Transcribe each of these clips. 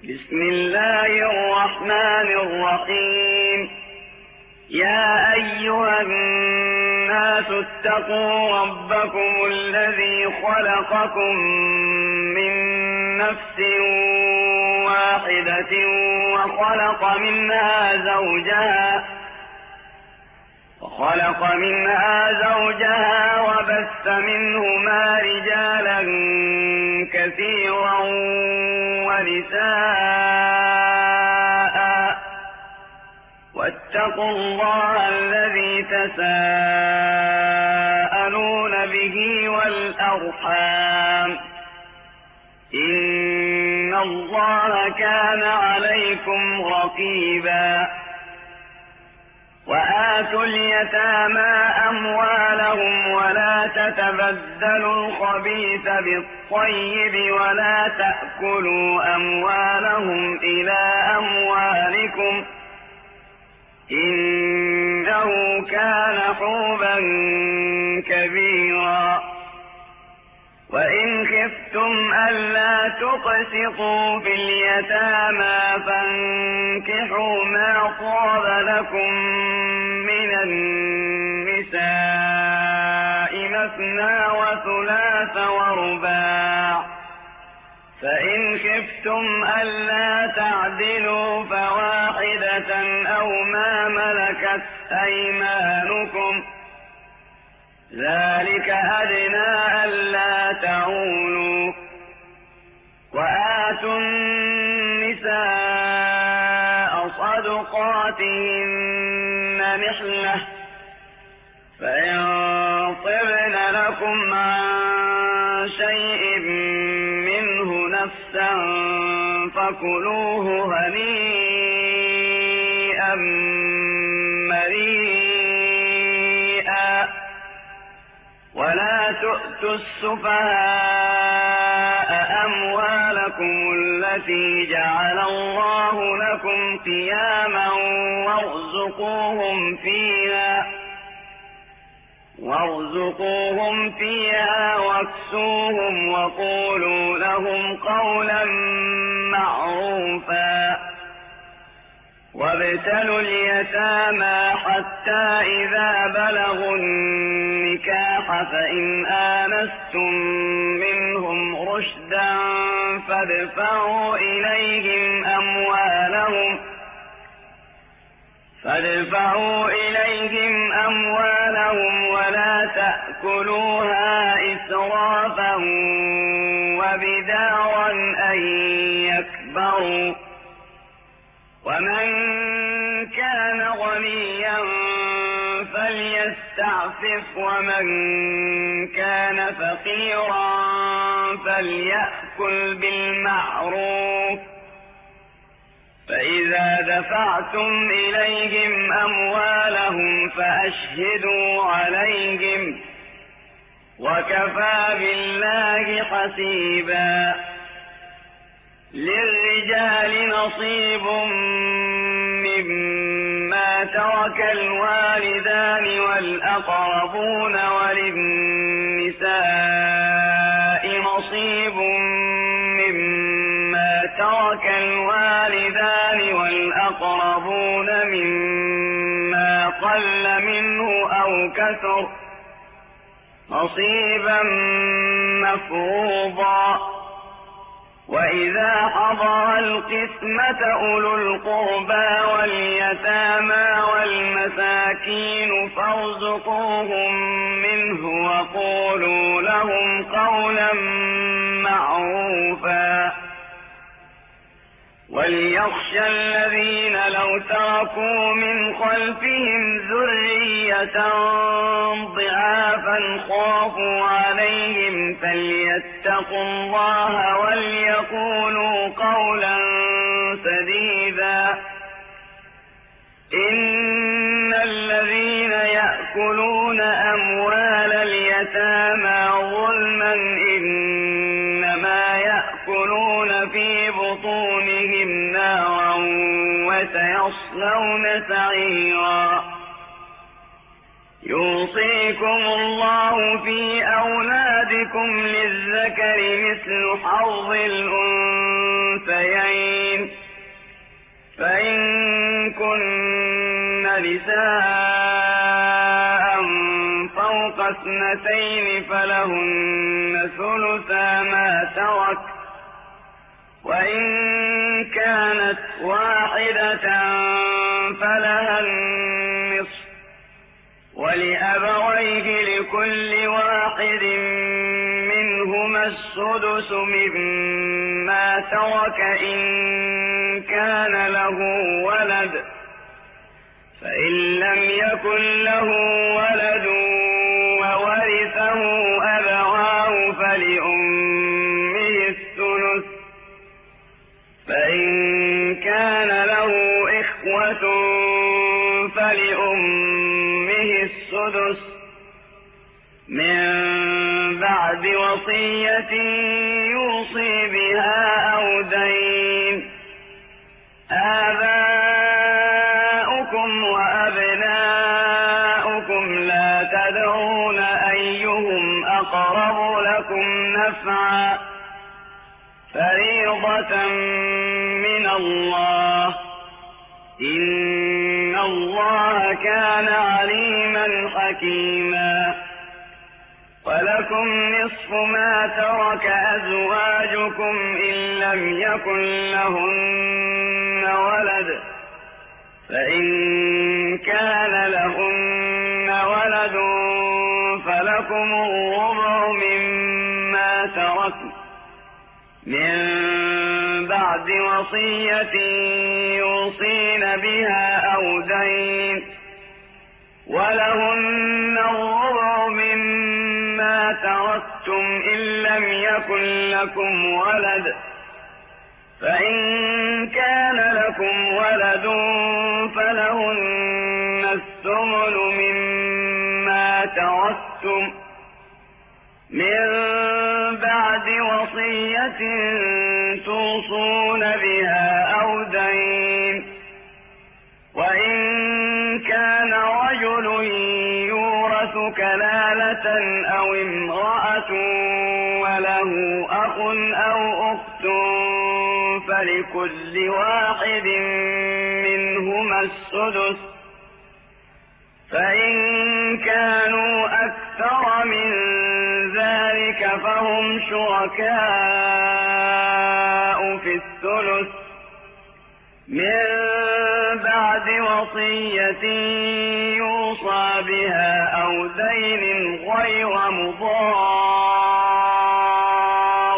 بسم الله الرحمن الرحيم. يا أيها الناس اتقوا ربكم الذي خلقكم من نفس واحدة وخلق منها زوجها وبث منهما رجالا كثيرا ونساء، واتقوا الله الذي تساءلون به والأرحام، إن الله كان عليكم رقيبا. وآتوا اليتامى أموالهم ولا تتبدلوا الخبيث بالطيب ولا تأكلوا أموالهم إلى أموالكم، إنه كان حوبا كبيرا. وإن خفتم ألا تقسطوا في اليتامى فانكحوا ما طاب لكم من النساء مثنى وثلاث ورباع، فإن خفتم ألا تعدلوا فواحدة أو ما ملكت أيمانكم، ذلك أدنى ألا تعولوا. وآتوا النساء صدقاتهن نحلة، فإن طبن لكم عن شيء منه نفسا فكلوه هنيئا مريئا. ولا تؤتوا السفهاء أموالكم التي جعل الله لكم قياما وارزقوهم فيها واكسوهم وقولوا لهم قولا معروفا. وابتلوا اليتامى حتى إذا بلغوا النكاح فإن آنستم منهم رشدا فادفعوا إليهم أموالهم ولا تأكلوها إسرافا وبدارا أن يكبروا. ومن كان غنيا فليستعفف ومن كان فقيرا فليأكل بالمعروف. فإذا دفعتم إليهم أموالهم فأشهدوا عليهم، وكفى بالله حسيبا. للرجال نصيب مما ترك الوالدان والأقربون، وللنساء نصيب مما ترك الوالدان والأقربون مما قل منه أو كثر، نصيبا مفروضا. وإذا حضر القسمة أولو القربى واليتامى والمساكين فارزقوهم منه وقولوا لهم قولا معروفا. وليخشى الذين لو تركوا من خلفهم ذرية ضعافا خافوا عليهم فليتقوا الله وليقولوا قولا سديدا. إن الذين يأكلون أموال اليتامى ظلما إنما يأكلون في بطونهم نارا وسيصلون سعيرا. يوصيكم الله في أولادكم للذكر مثل حظ الأنثيين، نساء فوق 2 فلهن ثلثا ما ترك، وإن كانت واحدة فلها النصف، ولأبويه لكل واحد منهما السدس مما ترك إن كان له ولد، فإن لم يكن له ولد وورثه أبواه فلأمه الثلث، فإن كان له إخوة فلأمه السدس من بعد وصية يوصي بها أو دين. آباؤكم وأبناؤكم لا تدرون أيهم أقرب لكم نفعا، فريضة من الله، إن الله كان عليما حكيما. ولكم نصف ما ترك أزواجكم إن لم يكن لهن ولد، فإن كان لهن ولد فلكم الربع مما تركن من بعد وصية يوصين بها أو دين، ولهن الربع مما تركتم إن لم يكن لكم ولد، فإن كان لكم ولد فلهن الثمن مما تركتم من بعد وصية توصون بها أو دين. وإن كان رجل يورث كلالة أو امرأة وله أخ أو أخت فلكل واحد منهما السدس، فإن كانوا أكثر من ذلك فهم شركاء في الثلث من بعد وصية يوصى بها أو دين غير مضار،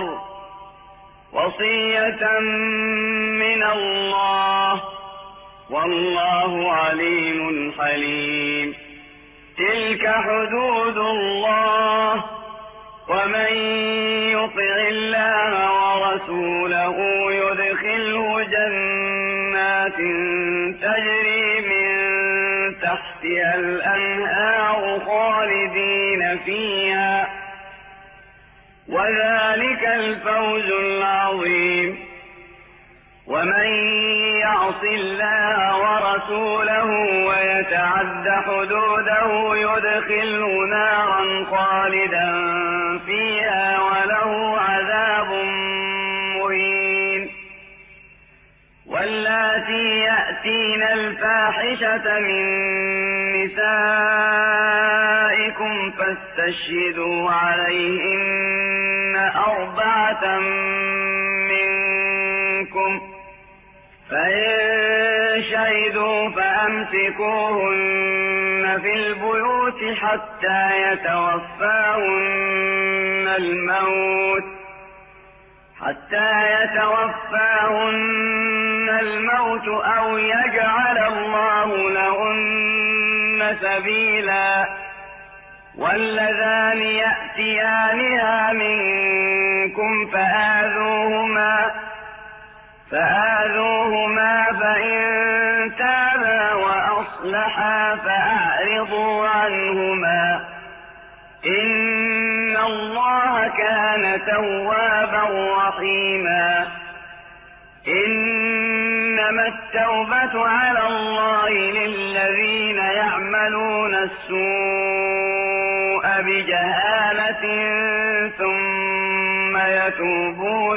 وصية من الله، والله عليم حليم. تلك حدود الله، ومن يطع الله ورسوله يدخله جنات تجري من تحتها الأنهار خالدين فيها، وذلك الفوز العظيم. ومن يعص الله ورسوله ويتعد حدوده يدخله نارا خالدا فيها وله عذاب مهين. واللاتي يأتين الفاحشة من نسائكم فاستشهدوا عليهن 4 منكم، فإن شهدوا فأمسكوهن في البيوت حتى يتوفاهن الموت أو يجعل الله لهن سبيلا. واللذان يأتيانها منكم فآذوهما فإن تابا وأصلحا فأعرضوا عنهما، إن الله كان توابا رحيما. إنما التوبة على الله للذين يعملون السوء بجهالة ثم يتوبون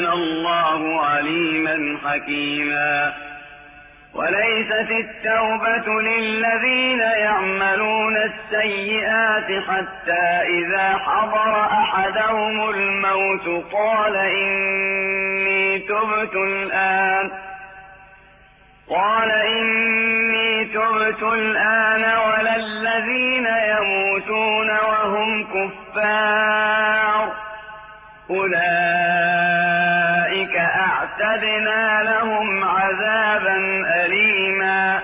وكان الله عليما حكيما. وليست التوبة للذين يعملون السيئات حتى إذا حضر أحدهم الموت قال إني تبت الآن ولا الذين يموتون وهم كفار أولئك أعتدنا لهم عذابا أليما.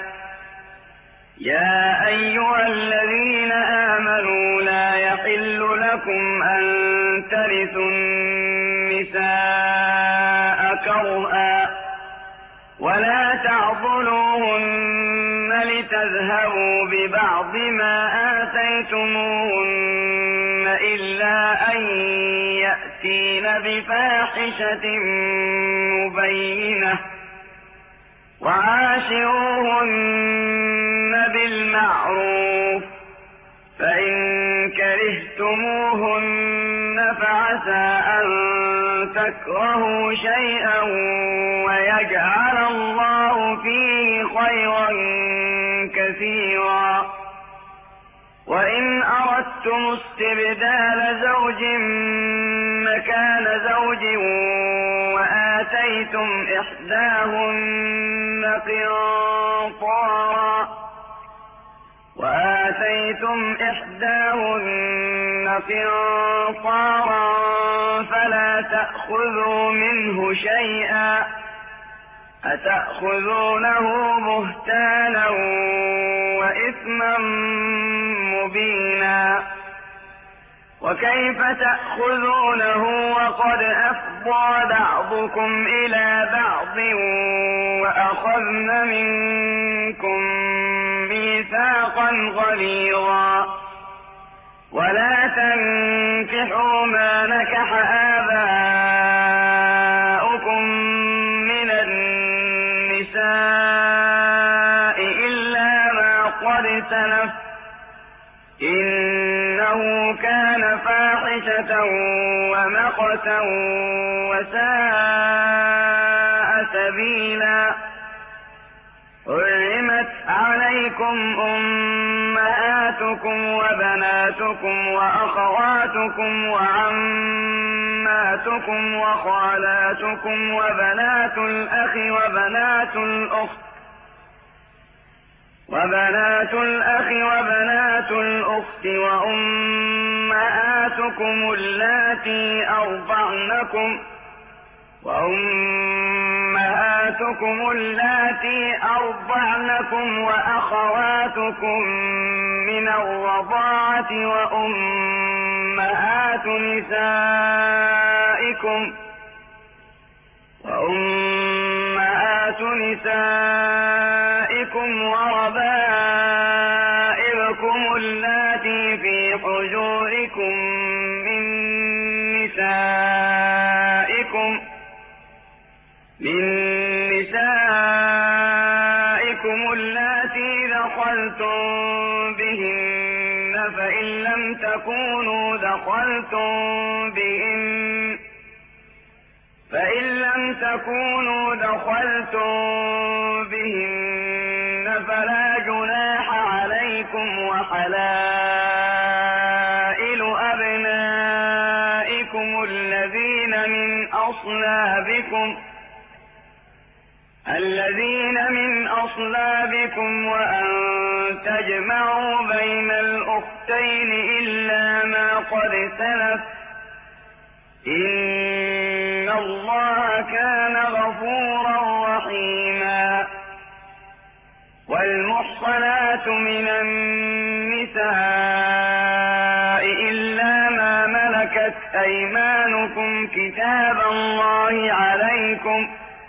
يا أيها الذين آمنوا لا يحل لكم أن ترثوا النساء كرها ولا تعضلوهن لتذهبوا ببعض ما آتيتموهن إلا أن يأتين بفاحشة مبينة وعاشروهن بالمعروف فإن كرهتموهن فعسى أن تكرهوا شيئا ويجعل الله فيه خيرا كثيرا. وإن أردتم استبدال زوج مكان زوج وآتيتم إحداهن قنطارا فلا تأخذوا منه شيئا أتأخذونه بهتانا وإثما مبينا. وكيف تأخذونه وقد أفضى بعضكم إلى بعض وأخذن منكم ميثاقا غليظا. ولا تنكحوا ما نكح آباؤكم من النساء إلا ما قد سلف إنه كان فاحشة ومقتا وساء سبيلا. حرمت عليكم أمهاتكم وبناتكم وأخواتكم وعماتكم وخالاتكم وبنات الأخ وبنات الأخت وأمهاتكم اللاتي أرضعنكم وأخواتكم من الرضاعة وأمهات نسائكم وربائبكم اللاتي في حجوركم من نسائكم اللاتي دخلتم بهن فإن لم تكونوا دخلتم بهن فلا جناح عليكم وحلائل أبنائكم الذين من أصلابكم وأن تجمعوا بين الأختين إلا ما قد سلف إن الله كان غفورا رحيما. والمحصنات من النساء إلا ما ملكت أيمانكم كتاب الله عليكم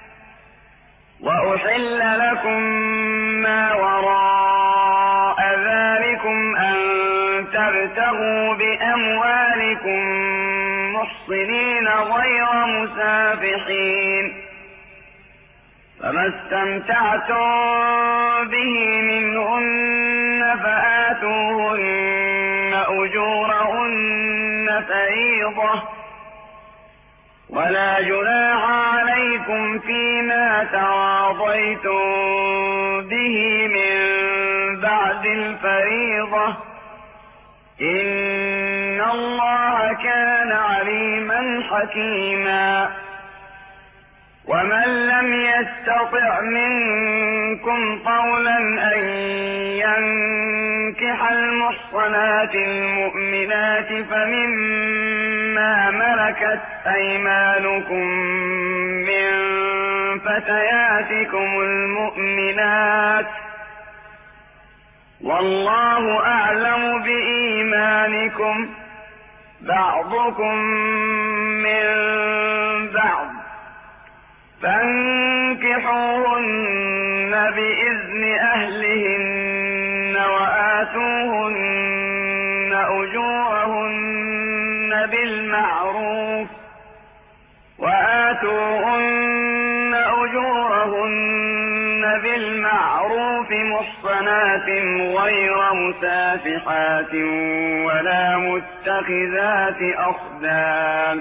وأحل لكم ما وراء ذلكم أن تبتغوا بأموالكم محصنين غير مسافحين فما استمتعتم به منهن فآتوهن أجورهن فريضة ولا جناح عليكم فيما تراضيتم به من بعد الفريضة إن الله كان عليما حكيما. ومن لم يستطع منكم طولا أن ينكح المحصنات المؤمنات فمما ملكت أيمانكم من فتياتكم المؤمنات والله أعلم بإيمانكم بعضكم من بعض فانكحوهن بإذن أهلهن وآتوهن أجورهن بالمعروف محصنات غير مسافحات ولا متخذات أخدان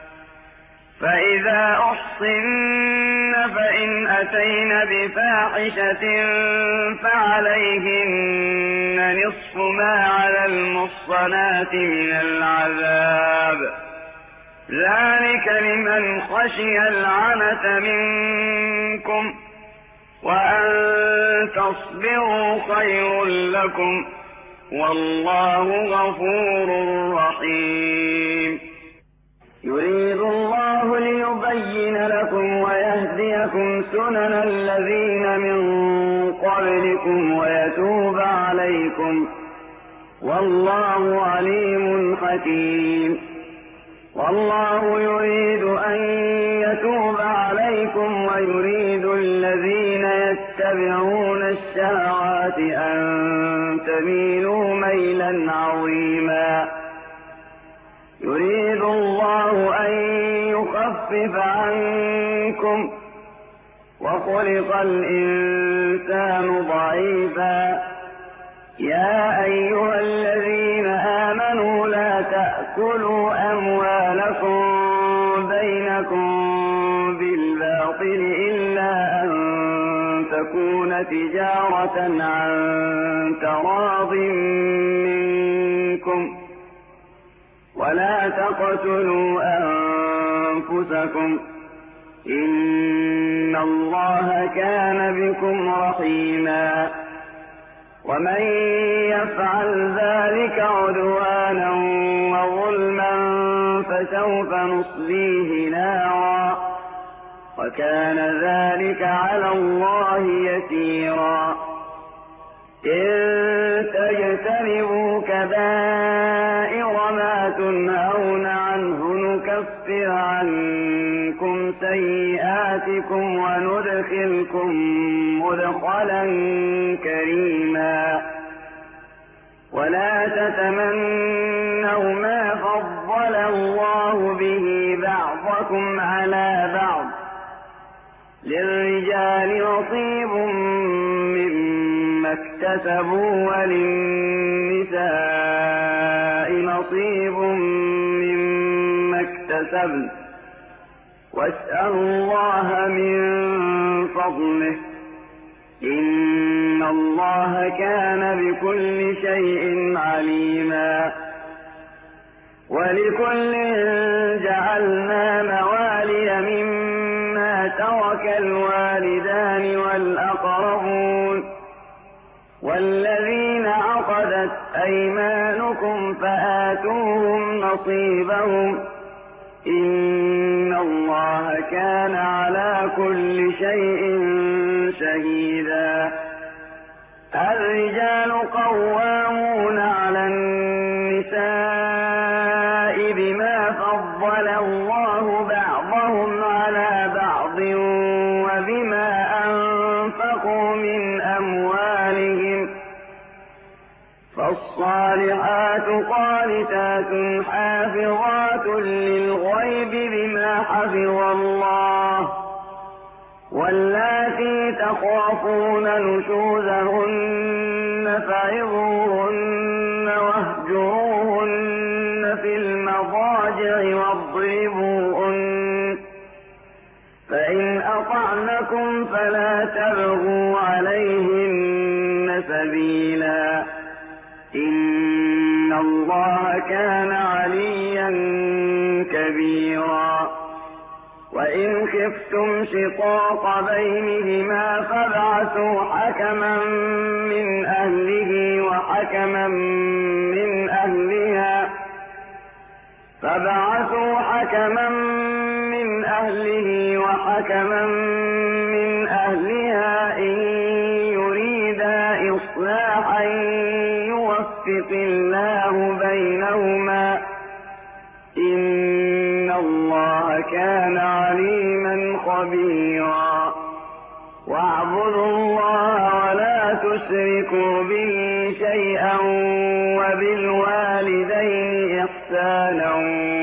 فإذا أحصن فإن أتين بفاحشة فعليهن نصف ما على المحصنات من العذاب ذلك لمن خشي العنة منكم وأن تصبروا خير لكم والله غفور رحيم. يريد الله ليبين لكم ويهديكم سنن الذين من قبلكم ويتوب عليكم والله عليم حكيم. والله يريد أن يتوب عليكم ويريد الذين يتبعون الشهوات أن تميلوا ميلا عظيما. يريد الله أن يخفف عنكم وخلق الإنسان ضعيفا. يا أيها الذين آمنوا لا تأكلوا أموالكم بينكم بالباطل إلا أن تكون تجارة عن تراض منكم ولا تقتلوا أنفسكم إن الله كان بكم رحيما. ومن يفعل ذلك عدوانا وظلما فسوف نصليه نارا وكان ذلك على الله يسيرا. إن تجتنبوا كبائر ما تنهون عنه نكفر عنكم سيئاتكم وندخلكم مدخلا كريما. ولا تتمنوا ما فضل الله به بعضكم على بعض للرجال نصيب مما اكتسبوا وللنساء نصيب مما اكتسبن واسألوا الله من فضله إن الله كان بكل شيء عليما. ولكل جعلنا موالي مما ترك الوالدان والأقربون والذين عقدت أيمانكم فآتوهم نصيبهم إن الله كان على كل شيء شهيدا. الرجال قوامون على النساء بما فضل الله بعضهم على بعض وبما أنفقوا من أموالهم فالصالحات قانتات حافظات للغيب بما حفظ الله واللاتي تخافون نشوزهن فعظوهن واهجروهن في المضاجع واضربوهن فإن أطعنكم فلا تبغوا عليهن سبيلا إن الله كان عليا كبيرا وإن خفتم شقاق بينهما فابعثوا حكما من أهله وحكما من أهلها إن يريدا إصلاحا يوفق الله بينهما إن الله كان عليما خبيرا واعبدوا الله ولا تشركوا به شيئا وبالوالدين إحسانا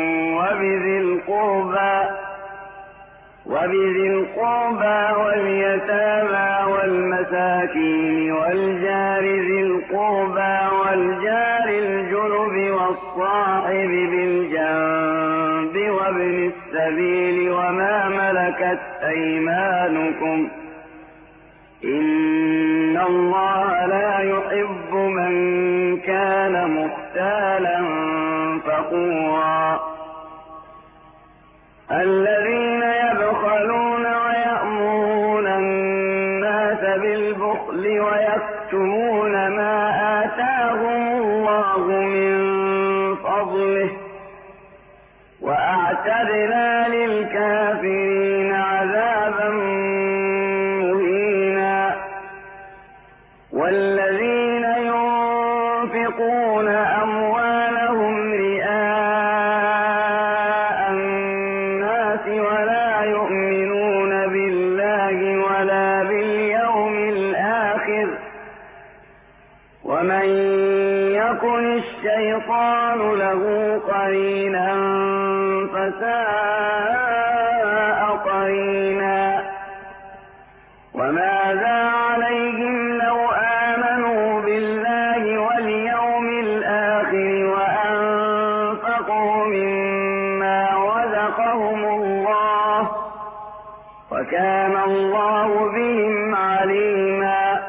وبذي القربى واليتامى والمساكين والجار ذي القربى والجار الجنب والصاحب بالجنب وابن السبيل وما ملكت أيمانكم إن الله لا يحب من كان مختالا فخورا الذين يبخلون ويأمرون الناس بالبخل ويكتمون ما آتاهم الله من فضله وأعتدنا للكافرين عذابا مهينا والذين ينفقون أموالهم رئاء الناس ولا يؤمنون بالله ولا باليوم الآخر ومن يكن الشيطان له قرينا فساء قرينا وماذا عليهم لو آمنوا بالله واليوم الآخر وأنفقوا مما رزقهم الله وكان الله بهم عليما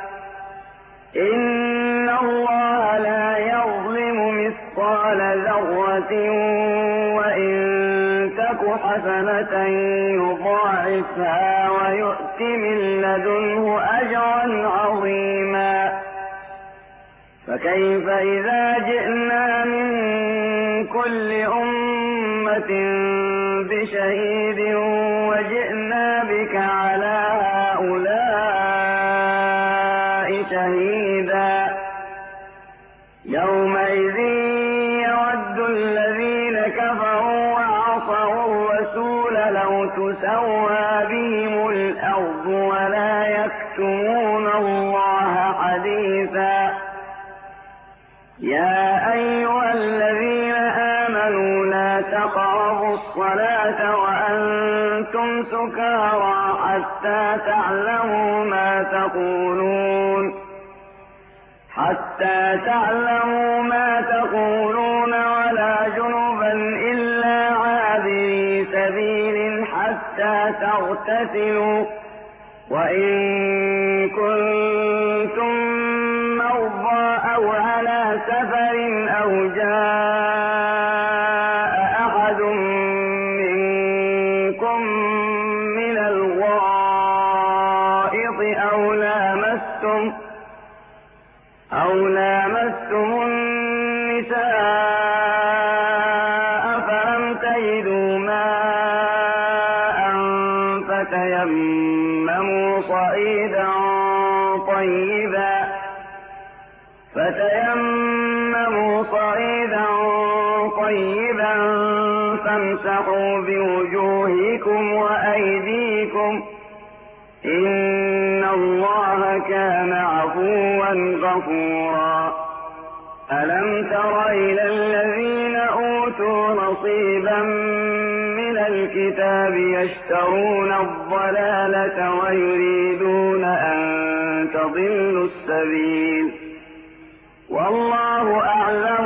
إن الله لا يظلم مثقال ذرة وإن تك حسنة يضاعفها ويؤت من لدنه أجرا عظيما فكيف إذا جئنا من كل أمة بشهيد وجئنا بك على هؤلاء شهيدا يومئذ يود الذين كفروا وعصوا الرسول لو تسوى بهم الأرض ولا يكتمون الله حديثا يا أيها الذين آمنوا لا تقربوا الصلاة وأنتم سكارى حتى تعلموا ما تقولون ولا جنبا إلا عابري سبيل حتى تغتسلوا وإن كنتم مرضى أو على سفر أو جاء أحد منكم من الغائط أو لامستم النساء فلم تجدوا ماء فتيمموا صعيدا طيبا فامسحوا بوجوهكم وأيديكم إن الله كان عفوا غفورا ألم تر إلى الذين أوتوا نصيبا من الكتاب يشترون الضلالة ويريدون أن تضلوا السبيل والله أعلم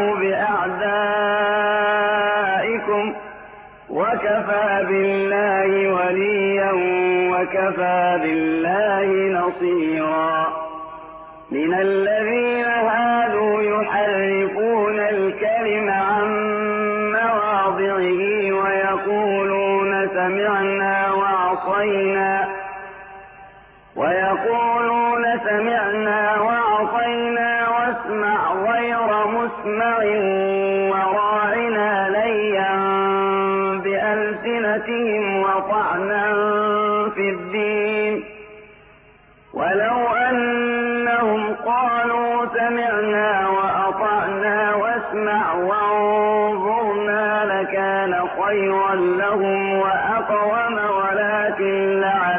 بأعدائكم وكفى بالله وليا وكفى بالله نصيرا. من الذين هادوا يحرفون الكلم عن مواضعه ويقولون سمعنا وعصينا واسمع غير مسمع وراعنا ليا بألسنتهم وطعنا في الدين، ولو أنهم قالوا سمعنا وأطعنا واسمع وانظرنا لكان خيرا لهم وأقوم، ولكن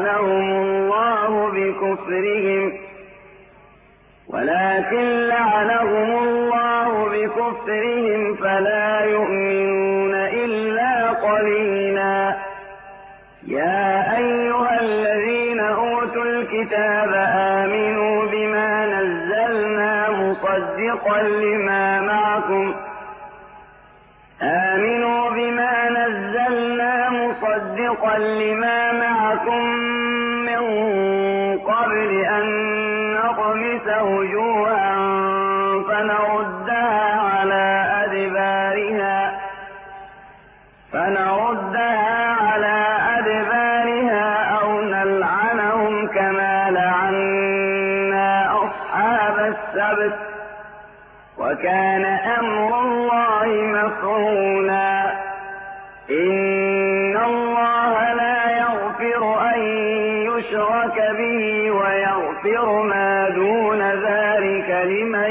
لعنهم الله بكفرهم فلا يؤمنون إلا قليلا. يا أيها الذين أوتوا الكتاب آمنوا بما نزلنا مصدقا لما معكم من قبل أن نطمس وجوها فنردها على أدبارها أو نلعنهم كما لعنا أصحاب السبت، وكان أمر الله مفعولا. إن الله لا يغفر أن يشرك به ويغفر ما دون ذلك لمن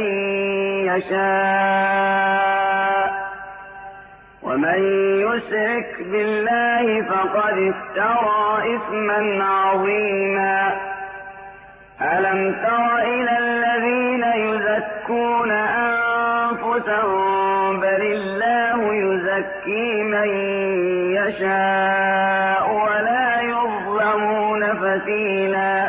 يشاء، ومن يشرك بالله فقد افترى إثما عظيما. ألم تر إلى الذين يزكون أنفسهم بل الله يزكي من يشاء ولا يظلمون فتيلا.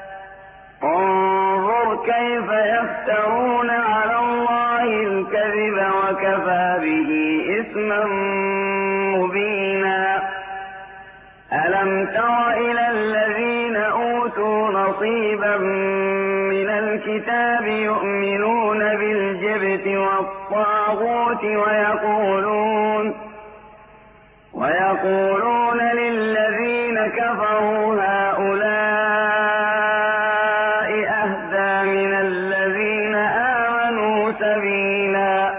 انظر كيف يفترون على الله الكذب وكفى به إثما مبينا. ألم تر إلى الذين أوتوا نصيبا من الكتاب يؤمنون بالجبت والطاغوت ويقولون للذين كفروا هؤلاء أهدى من الذين آمنوا سبيلا.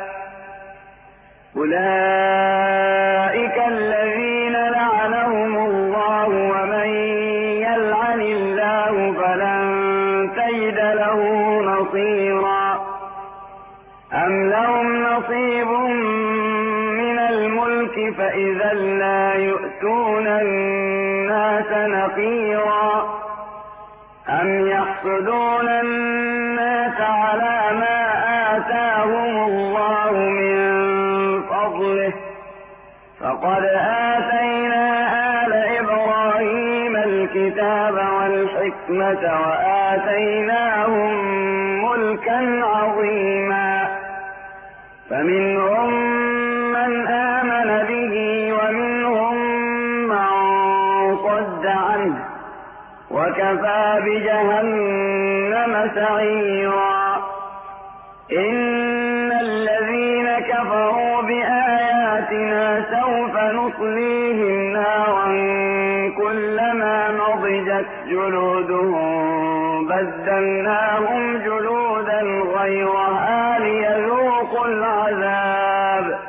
أولئك الذين لعنهم الله ومن يلعن الله فلن تجد له نصيرا. أم لهم نصيب من الملك فإذا لا يؤتون الناس نقيرا. أم يحسدون الناس على ما آتاهم الله من فضله، فقد آتينا آل إبراهيم الكتاب والحكمة وآتيناهم ملكا عظيما. فمنهم من آمن به ومنهم من صد عنه، وكفى بجهنم سعيرا. إن الذين كفروا بآياتنا سوف نصليهم نارا كلما نضجت جلودهم بدلناهم جلودا غيرها ليذوقوا العذاب.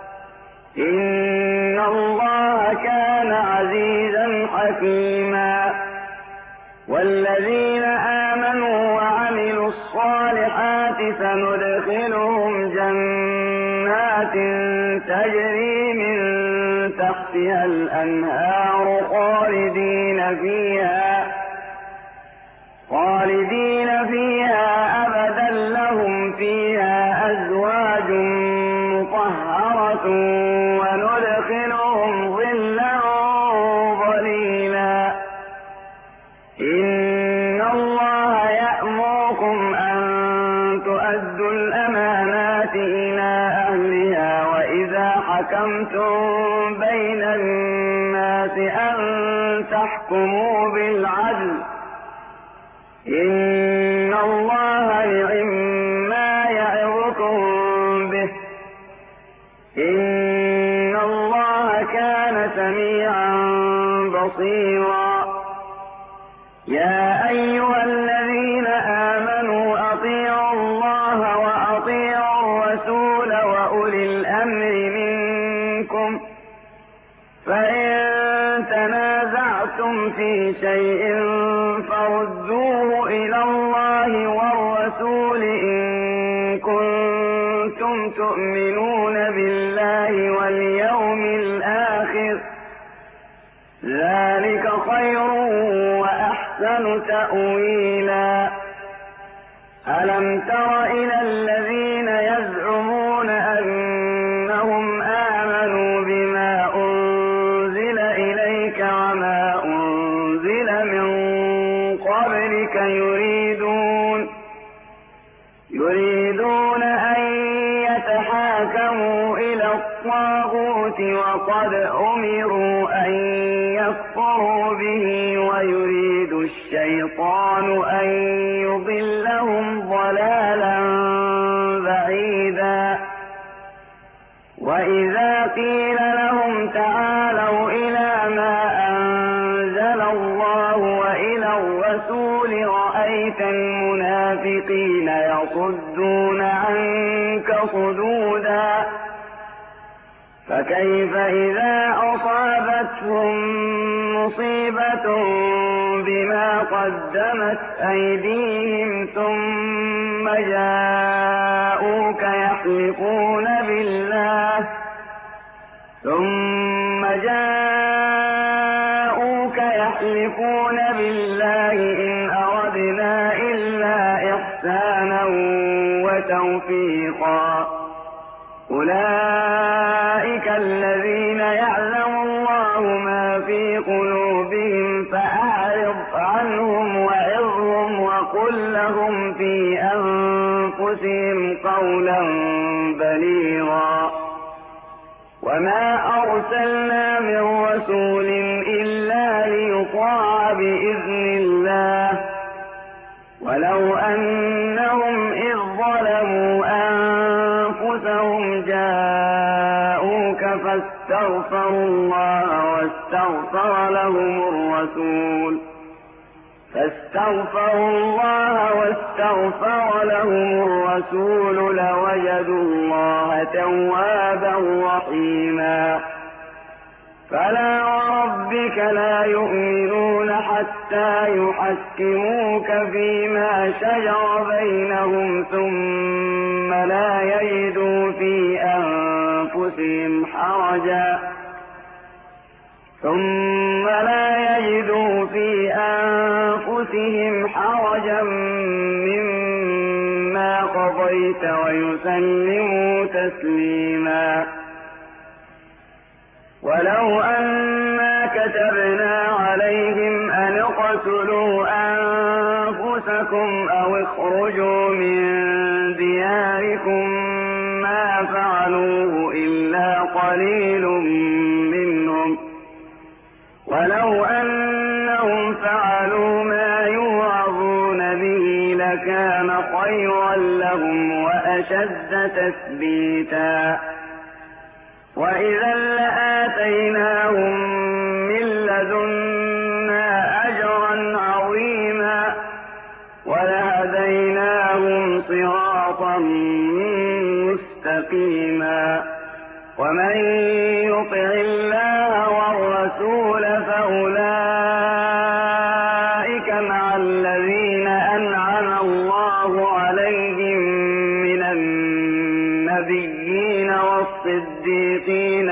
إن الله كان عزيزا حكيما. والذين آمنوا وعملوا الصالحات سندخلهم جنات تجري من تحتها الأنهار خالدين فيها أبدا لهم فيها أزواج مطهرة وندخلهم ظلا ظليلا. إن الله يأمركم أن تؤدوا الأمانات إلى أهلها وإذا حكمتم بين الناس أن تحكموا واعدلوا بالعدل إن الله نعما يعظكم به إن الله كان سميعا بصيرا. يا أيها الذين آمنوا أطيعوا الله وأطيعوا الرسول وأولي الأمر منكم فإن تنازعتم في شيء فردوه إلى الله والرسول إن كنتم تؤمنون بالله واليوم الآخر ذلك خير وأحسن تأويلا. ألم تر إلى الذين يزعمون أنهم آمنوا بما أنزل إليك وما أنزل من قبلك يريدون أن يتحاكموا إلى الطاغوت وقد أمروا أن يكفروا به ويريد الشيطان أن يضلهم ضلالا بعيدا. وإذا قيل لهم تعالوا إلى ما أنزل الله وإلى الرسول رأيت المنافقين يصدون عنك صدودا. فكيف إذا أصابتهم مصيبة بما قدمت أيديهم ثم جاءوك يحلفون بالله إن أردنا إلا إحسانا وتوفيقا. أولئك الذين يعلم الله ما في قلوبهم فأعرض عنهم وعظهم وقل لهم في أنفسهم قولا بليغا. وما أرسلنا من رسول إلا ليطاع بإذن الله ولو أنهم إذ ظلموا أنفسهم جاءوك فاستغفروا الله واستغفر لهم الرسول لوجدوا الله توابا رحيما. فلا وربك لا يؤمنون حتى يحكموك فيما شجر بينهم ثم لا يجدوا في أنفسهم حرجا مما قضيت ويسلموا تسليما. ولو أنا كتبنا عليهم أن اقتلوا أنفسكم أو اخرجوا من دياركم ما فعلوه إلا قليل منهم ولو أنهم فعلوا ما يوعظون به لكان خيرا لهم وأشد تثبيتا. وإذا لآتيناهم من لدنا أجرا عظيما ولهديناهم صراطا مستقيما. ومن يطع الله والرسول فأولئك مع الذين أنعم الله عليهم من النبيين والصديقين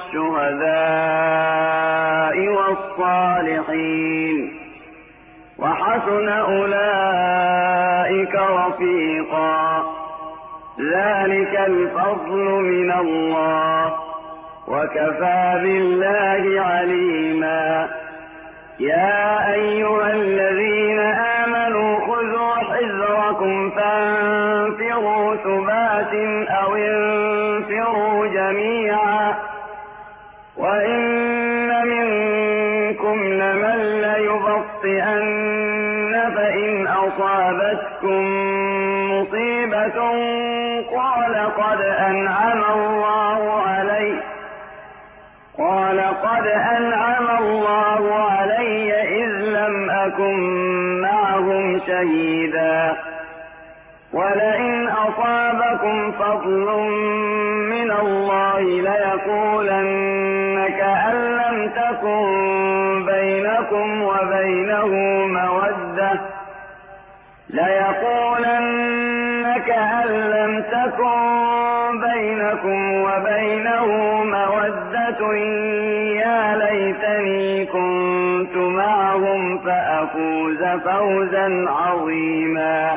والشهداء والصالحين وحسن أولئك رفيقا. ذلك الفضل من الله وكفى بالله عليما. يا أيها الذين آمنوا خذوا حذركم فانفروا ثبات أو انفروا جميعا وإن منكم لمن ليبطئن ليخطئن فإن أصابتكم مصيبة قال قد أنعم الله علي إذ لم أكن معهم شهيدا ولئن أصابكم فضل من الله ليقولن كأن لم تكن بينكم وبينه مودة يا ليتني كنت معهم فأفوز فوزا عظيما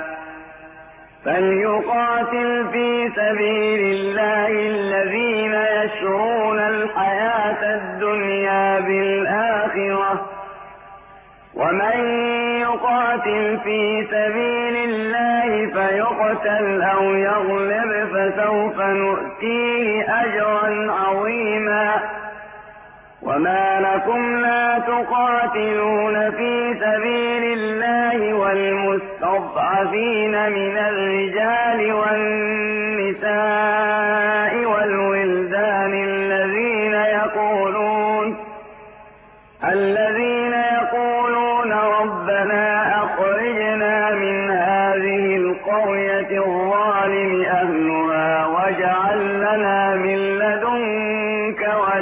فليقاتل في سبيل الله الذين يشرون الحياة الدنيا بالآخرة ومن يقاتل في سبيل الله فيقتل أو يغلب فسوف نؤتيه أجرا عظيما وما لكم لا تقاتلون في سبيل الله والمستضعفين من الرجال والنساء والولدان الذين يقولون ربنا أخرجنا من هذه القرية الظالم أهلها واجعل لنا من لدنك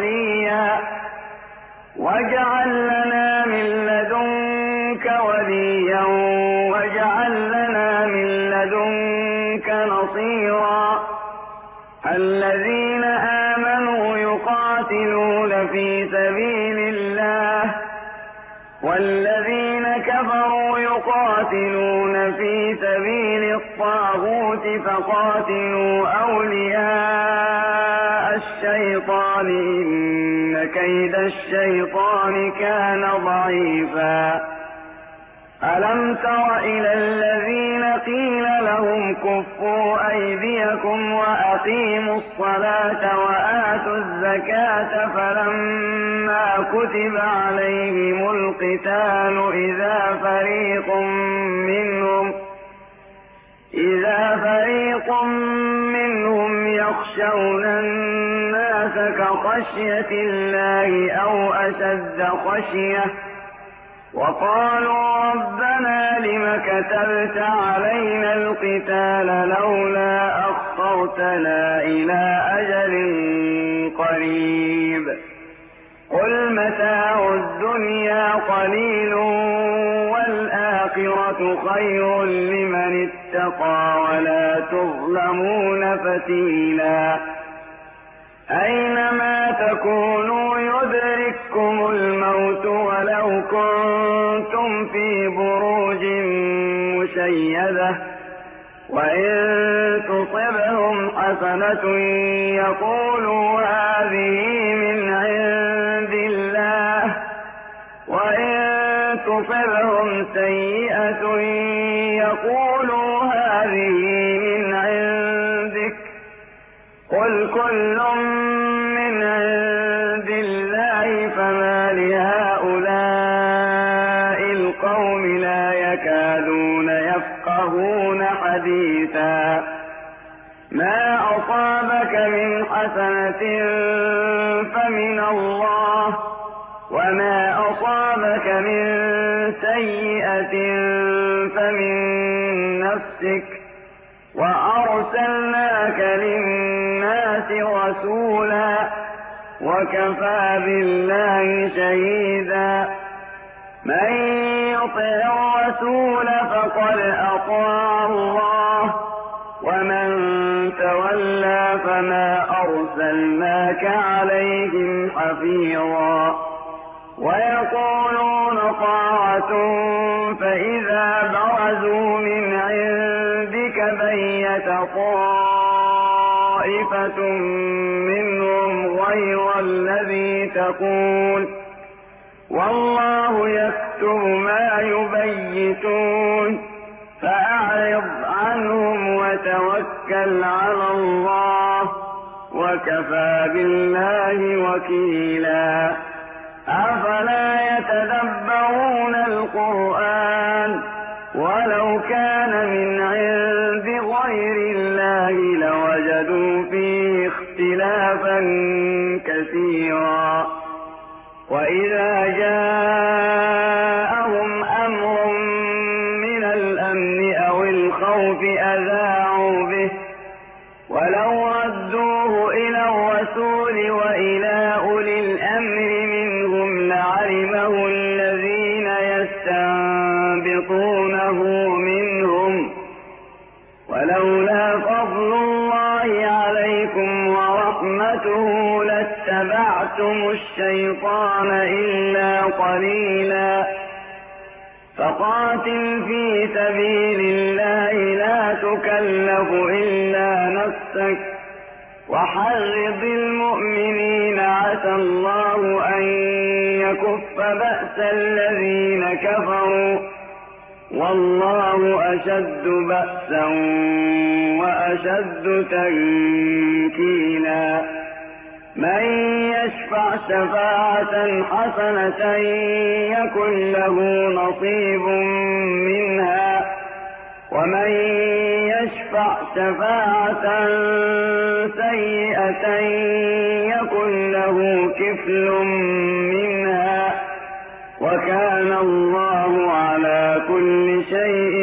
وليا واجعل لنا من لدنك نصيرا الذين آمنوا يقاتلون في سبيل الله والذين كفروا يقاتلون في سبيل الطاغوت فقاتلوا أولياء الشيطان إن كيد الشيطان كان ضعيفا ألم تر إلى الذين قيل لهم كفوا أيديكم وأقيموا الصلاة وآتوا الزكاة فلما كتب عليهم القتال إذا فريق منهم يخشون الناس كخشية الله أو أشد خشية وقالوا ربنا لم كتبت علينا القتال لولا أخرتنا إلى أجل قريب قل متاع الدنيا قليل والآخرة خير لمن اتقى ولا تظلمون فتيلا أينما تكونوا يدرككم الموت ولو كنتم في بروج مشيدة وإن تصبهم حسنة يقولوا هذه من عند الله وإن تصبهم سيئة يقولوا هذه من عندك قل كل من عند الله فما لهؤلاء القوم لا يكادون يفقهون حديثا ما أصابك من حسنة فمن الله وما أصابك من سيئة فمن نفسك وأرسلناك للناس رسولا وكفى بالله شهيدا من يطع الرسول فقد أطاع الله ومن تولى فما أرسلناك عليهم حفيظا ويقولون طاعة فإذا برزوا من عندك بيت طائفة منهم غير الذي تقول والله يكتب ما يبيتون فأعرض عنهم وتوكل على الله وكفى بالله وكيلا أفلا يتدبرون القرآن ولو كان من عند غير الله لوجدوا فيه اختلافا كثيرا وإذا جاءهم أمر من الأمن أو الخوف أذاعوا به ولو ردوه إلى الرسول وإلى أولي الأمر منهم لعلمه الذين يستنبطونه منهم ولولا فضل الله عليكم ورحمته لاتبعتم الشيطان إلا قليلا فقاتل في سبيل الله لا تكلف إلا نفسك وحرض المؤمنين عسى الله أن يكف بأس الذين كفروا والله أشد بأسا وأشد تنكيلا من يشفع شفاعة حسنة يكن له نصيب منها ومن يشفع شفاعة سيئة يكن له كفل منها وكان الله على كل شيء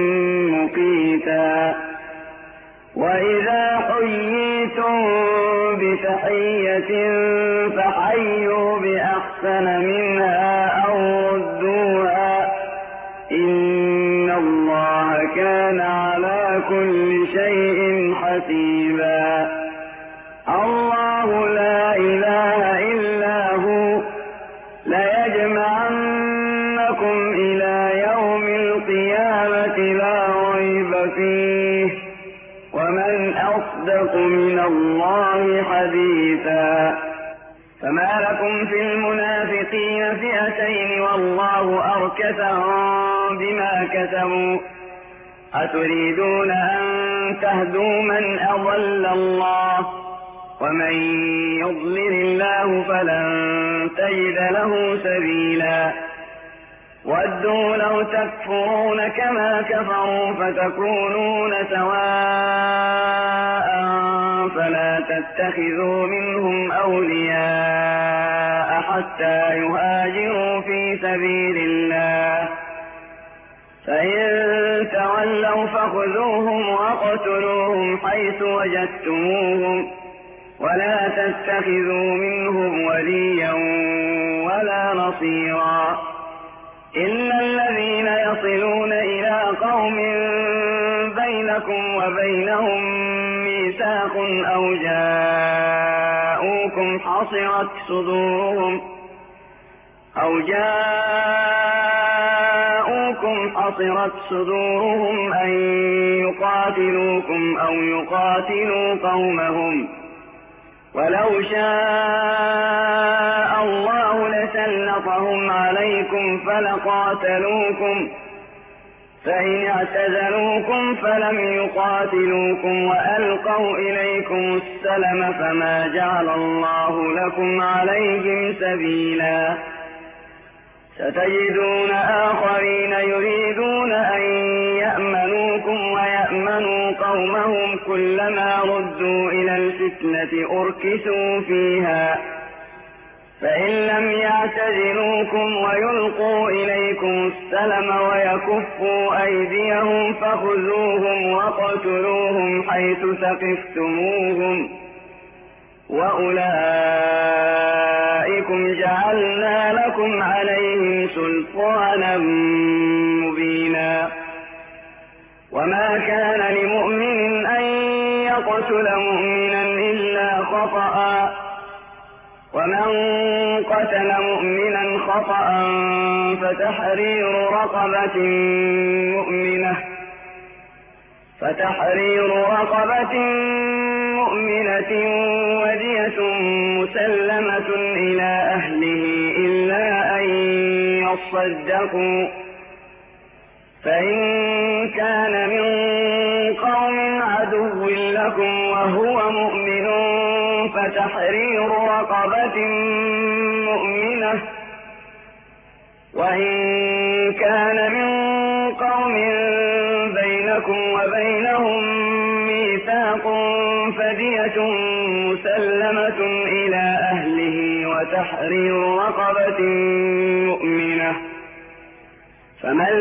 مقيتا وإذا حييتم بتحية فحيوا بأحسن منها أو ردوها إن الله كان على كل شيء حسيبا الله لا إله إلا هو ليجمعنكم إلى يوم القيامة لا ريب فيه ومن أصدق من الله حديثا فما لكم في المنافقين فئتين والله أركسهم بما كسبوا أتريدون أن تهدوا من أضل الله ومن يضلل الله فلن تجد له سبيلا ودوا لو تكفرون كما كفروا فتكونون سواء فلا تتخذوا منهم أولياء حتى يهاجروا في سبيل الله فإن تولوا فخذوهم وقتلوهم حيث وجدتموهم ولا تتخذوا منهم وليا ولا نصيرا إلا الذين يصلون إلى قوم بينكم وبينهم ميثاق أو جاءوكم حصرت صدورهم أن يقاتلوكم أو يقاتلوا قومهم ولو شاء الله لسلطهم عليكم فلقاتلوكم فإن اعتزلوكم فلم يقاتلوكم وألقوا إليكم السلم فما جعل الله لكم عليهم سبيلا ستجدون آخرين يريدون أن يأمنوكم ويأمنوا قومهم كلما ردوا إلى الفتنة أركسوا فيها فإن لم يعتزلوكم ويلقوا إليكم السلم ويكفوا أيديهم فخذوهم وقتلوهم حيث ثقفتموهم وأولئكم جعلنا لكم عليهم سلطانا مبينا وما كان لمؤمن أن يقتل مؤمنا إلا خطأ ومن قتل مؤمنا خطأ فتحرير رقبة مؤمنة ودية مسلمة إلى أهله إلا أن يصدقوا فإن كان من قوم عدو لكم وهو مؤمن فتحرير رقبة مؤمنة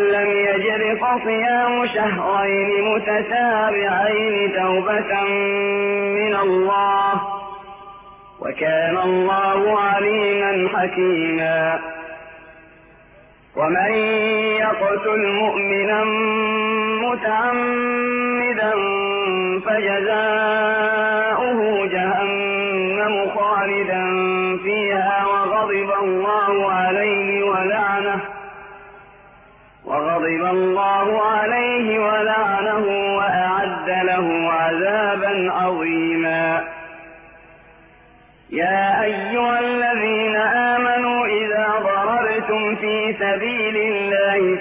لم يجد فصيام شهرين متتابعين توبة من الله وكان الله عليما حكيما. ومن يقتل مؤمنا متعمدا فجزاؤه جهنم خالدا فيها وغضب الله عليه ولعنه وأعد له عذابا عظيما. يا أيها الذين آمنوا إذا ضربتم في سبيل الله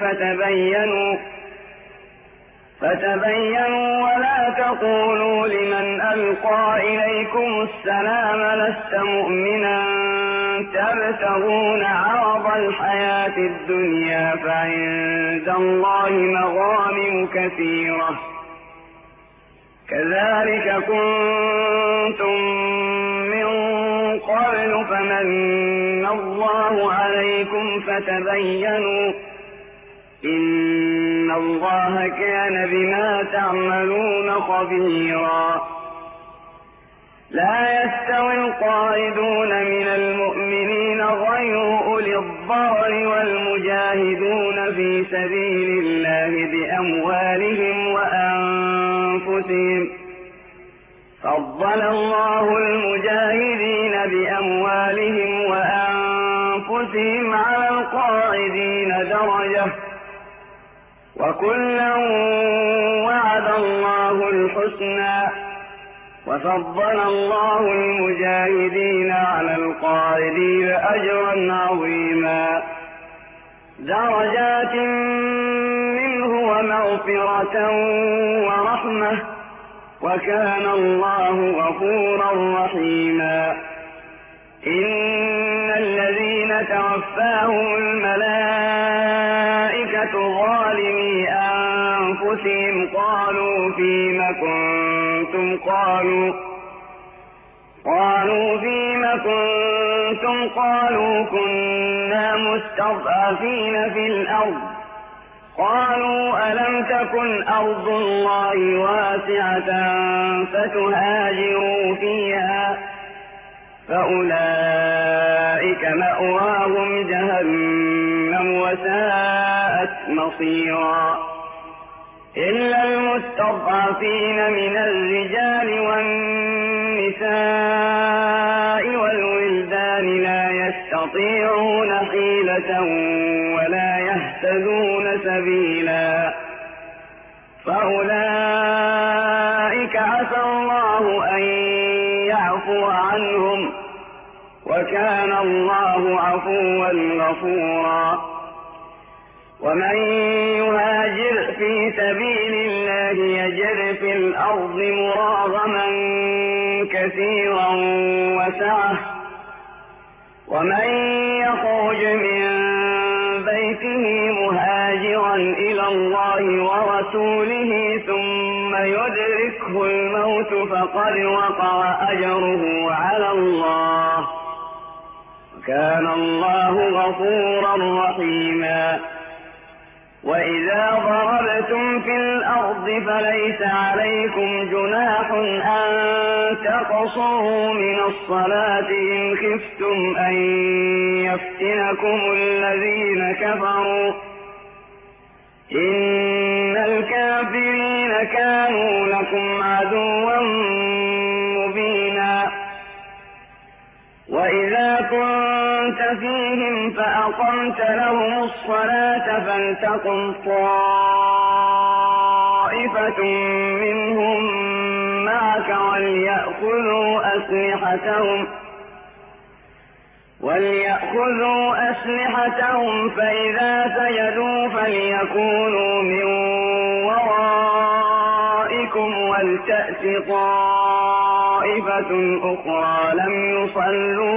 فتبينوا ولا تقولوا لمن ألقى إليكم السلام لست مؤمنا تبتغون عرض الحياة الدنيا فعند الله مغانم كثيرة كذلك كنتم من قبل فمن الله عليكم فتبينوا إن الله كان بما تعملون خبيرا. لا يستوي القاعدون من المؤمنين غير أولي الضرر والمجاهدون في سبيل الله بأموالهم وأنفسهم فضل الله المجاهدين بأموالهم وأنفسهم على القاعدين درجة وكلا وعد الله الحسنى وفضل الله المجاهدين على القاعدين أجرا عظيما. درجات منه ومغفرة ورحمة وكان الله غفورا رحيما. إن الذين توفاهم الملائكة ظالمي أنفسهم قالوا فيم كنتم قالوا كنا مستضعفين في الأرض قالوا ألم تكن أرض الله واسعة فتهاجروا فيها فأولئك مأواهم جهنم وساءت مصيرا. إلا المستضعفين من الرجال والنساء والولدان لا يستطيعون حيلة ولا يهتدون سبيلا فأولئك عسى الله أن يعفو عنهم وكان الله عفوا غفورا. ومن يهاجر في سبيل الله يجد في الأرض مراغما كثيرا وسعة ومن يخرج من بيته مهاجرا إلى الله ورسوله ثم يدركه الموت فقد وقع أجره على الله وكان الله غفورا رحيما. وإذا ضربتم في الأرض فليس عليكم جناح أن تقصروا من الصلاة إن خفتم أن يفتنكم الذين كفروا إن الكافرين كانوا لكم عدوا مبينا. وإذا كنت فيهم فأقمت لهم الصلاة فلتقم طائفة منهم معك وليأخذوا أسلحتهم فإذا سجدوا فليكونوا من ورائكم ولتأت طائفة أخرى لم يصلوا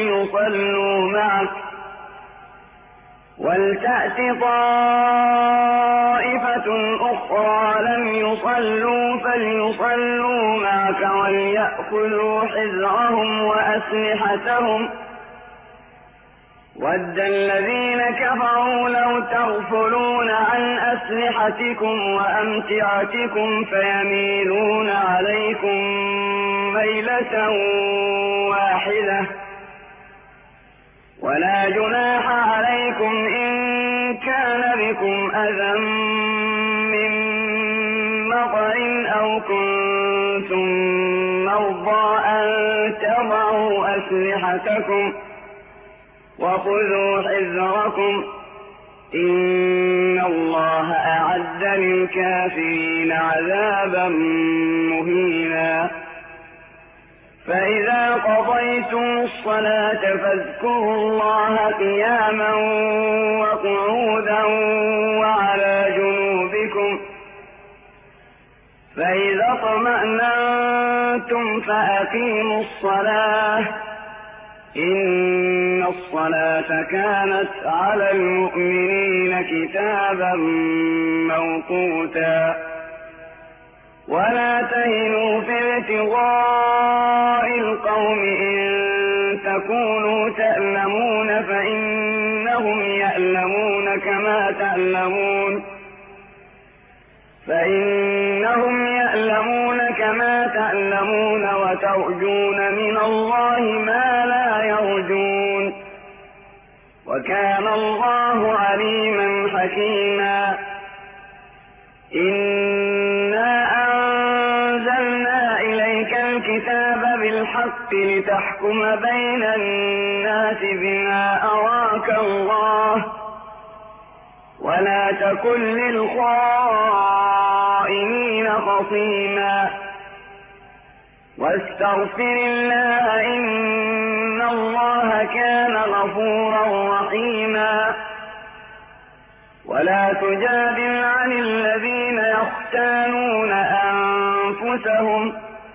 فليصلوا معك وليأخذوا حذرهم وَدَّ الَّذِينَ كَفَرُوا لَوْ تَغْفُلُونَ عَنْ أَسْلِحَتِكُمْ وَأَمْتِعَتِكُمْ فَيَمِيلُونَ عَلَيْكُمْ مَيْلَةً وَاحِدَةً وَلَا جُنَاحَ عَلَيْكُمْ إِن كَانَ بِكُمْ أَذًى مِّن مَّطَرٍ أَوْ كُنتُم مَّرْضَىٰ أَن تَضَعُوا أَسْلِحَتَكُمْ وَخُذُوا حِذْرَكُمْ إِنَّ اللَّهَ أَعَدَّ لِلْكَافِرِينَ عَذَابًا مُّهِينًا فَإِذَا قَضَيْتُمُ الصَّلَاةَ فاذكروا اللَّهَ قِيَامًا وَقُعُودًا وَعَلَىٰ جُنُوبِكُمْ فَإِذَا اطْمَأْنَنتُمْ فَأَقِيمُوا الصَّلَاةَ إِنَّ الصَّلَاةَ كَانَتْ عَلَى الْمُؤْمِنِينَ كِتَابًا مَّوْقُوتًا وَلَا تَهِنُوا فِي ابْتِغَاءِ الْقَوْمِ إِن تَكُونُوا تَأْلَمُونَ فَإِنَّهُمْ يَأْلَمُونَ كَمَا تَأْلَمُونَ وَتَرْجُونَ مِنَ اللَّهِ مَا لَا يَرْجُونَ وَكَانَ اللَّهُ عَلِيمًا حَكِيمًا إِنَّا أَنزَلْنَا إِلَيْكَ الْكِتَابَ بِالْحَقِّ لِتَحْكُمَ بَيْنَ النَّاسِ بِمَا أَرَاكَ اللَّهُ وَلَا تَكُن لِّلْخَائِنِينَ خَصِيمًا وَاسْتَغْفِرِ اللَّهَ إِنَّ اللَّهَ كَانَ غَفُورًا رَّحِيمًا وَلَا تُجَادِلْ عَنِ الَّذِينَ يَخْتَانُونَ أَنفُسَهُمْ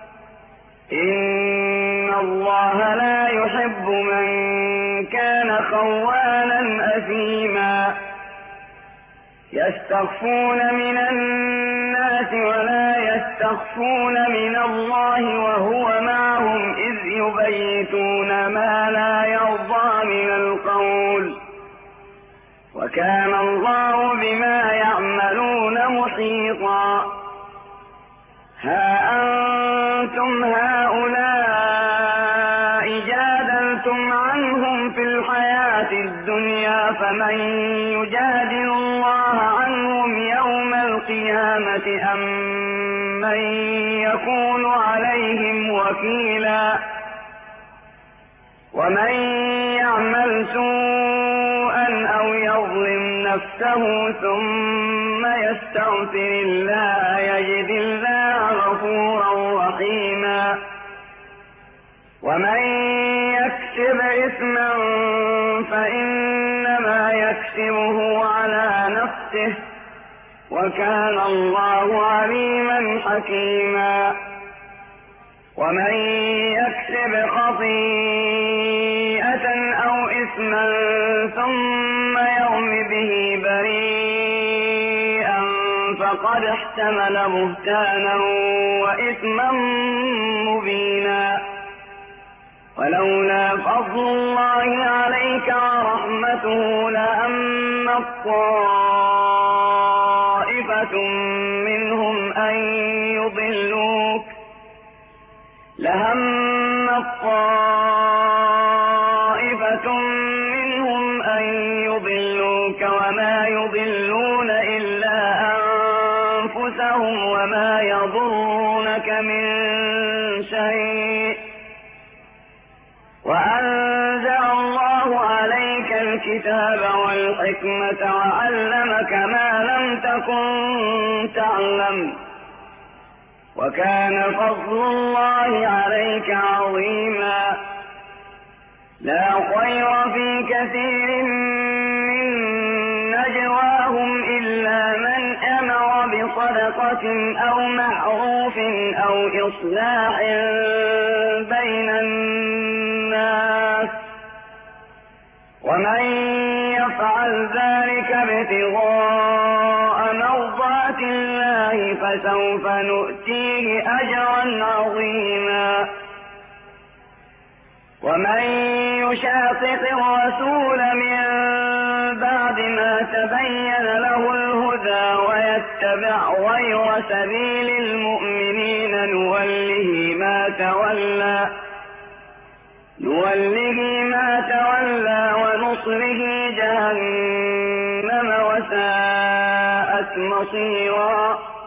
إِنَّ اللَّهَ لَا يُحِبُّ مَن كَانَ خَوَّانًا أَثِيمًا يَسْتَخْفُونَ مِنَ النَّاسِ وَلَا يَسْتَخْفُونَ مِنَ اللَّهِ وَهُوَ مَعَهُمْ إِذْ يُبَيِّتُونَ مَا لَا يَرْضَىٰ مِنَ الْقَوْلِ وَكَانَ اللَّهُ بِمَا يَعْمَلُونَ مُحِيطًا ها أنتم هؤلاء جادلتم عنهم في الحياة الدنيا فمن يجادل الله عنهم يوم القيامة أم من يكون عليهم وكيلا ومن يعمل سوءا أو يظلم نفسه ثم يستغفر الله يجد الله غفورا رحيما ومن يكسب إثما فإنما يكسبه على نفسه وكان الله عليما حكيما ومن يكسب خطيئة أو إثما ثم يرم به بريئا فقد احتمل بهتانا وإثما مبينا ولولا فضل الله عليك ورحمته لهم طائفة منهم أن يضلوك وما يضلون إلا أنفسهم وما يضرونك من شيء وأنزل الله عليك الكتاب والحكمة وعلمك ما لم تكن تعلم وكان فضل الله عليك عظيما لا خير في كثير من نجواهم إلا من أمر بصدقة أو معروف أو إصلاح بين الناس ومن يفعل ذلك ابتغاء مرضات الله فسوف نؤتيه أجرا عظيما ومن يشاقق الرسول من بعد ما تبين له الهدى ويتبع غير سبيل المؤمنين نوله ما تولى ونصره جهنم وساءت مصيرا.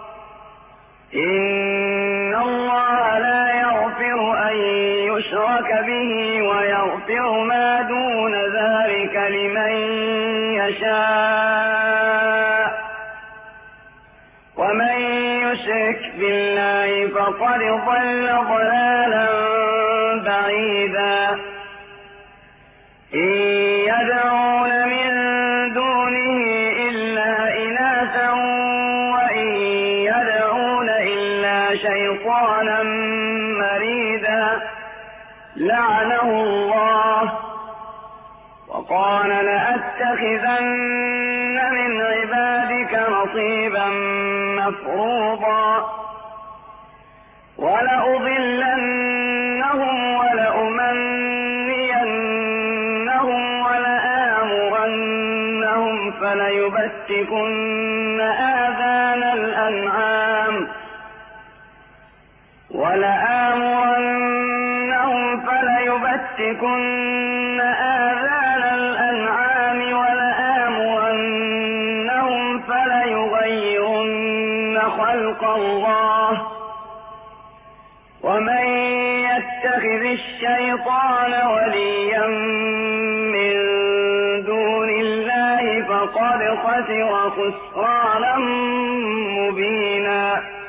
إن الله لا يغفر أن يشرك به ويغفر ما دون ذلك لمن يشاء، ومن يشرك بالله فقد ضل ضلالا بعيدا. إن يدعون من دونه إلا إناثا وإن يدعون إلا شيطانا مريدا لعنه الله وقال لأتخذن من عبادك نصيبا مفروضا ولأضلنهم ولأمنينهم ولآمرنهم فليبتكن آذان الأنعام ولآمرنهم فليغيرن خلق الله. ومن يتخذ الشيطان وليا من دون الله فقد خسر خسرانا مبينا.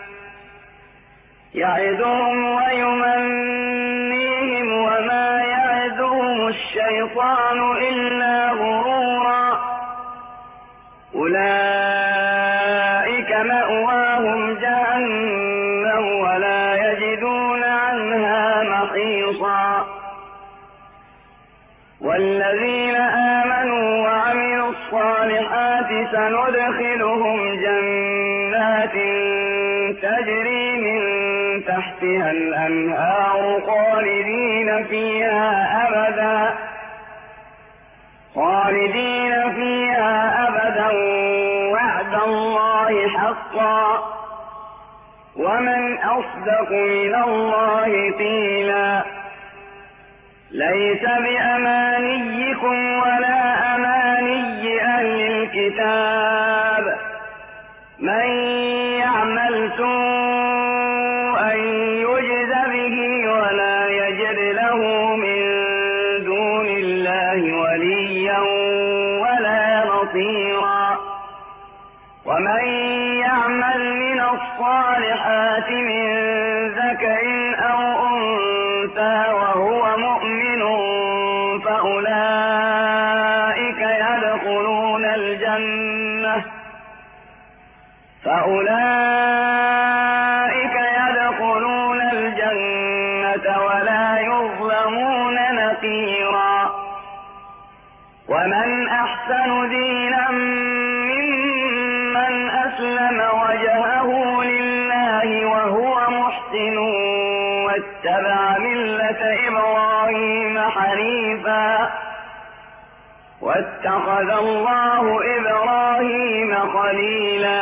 يعدهم ويمنيهم وما يعدهم الشيطان إلا غرورا. أولئك مأواهم جهنم ولا يجدون عنها محيصا. والذين آمنوا وعملوا الصالحات سندخلهم جنات تجري من تحتها الأنهار خالدين فيها أبدا وعد الله حقا ومن أصدق من الله قيلا. ليس بأمانيكم ولا أماني أهل الكتاب من يعمل سوءا يجز به ولا يجد له من دون الله وليا ولا نصيرا. ومن يعمل من الصالحات من ذكر أو أنثى وهو مؤمن فأولئك يدخلون الجنة ولا يظلمون نقيرا. ومن أحسن دينا ممن أسلم وجهه لله وهو محسن واتبع ملة إبراهيم حنيفا واتخذ الله إبراهيم خليلا.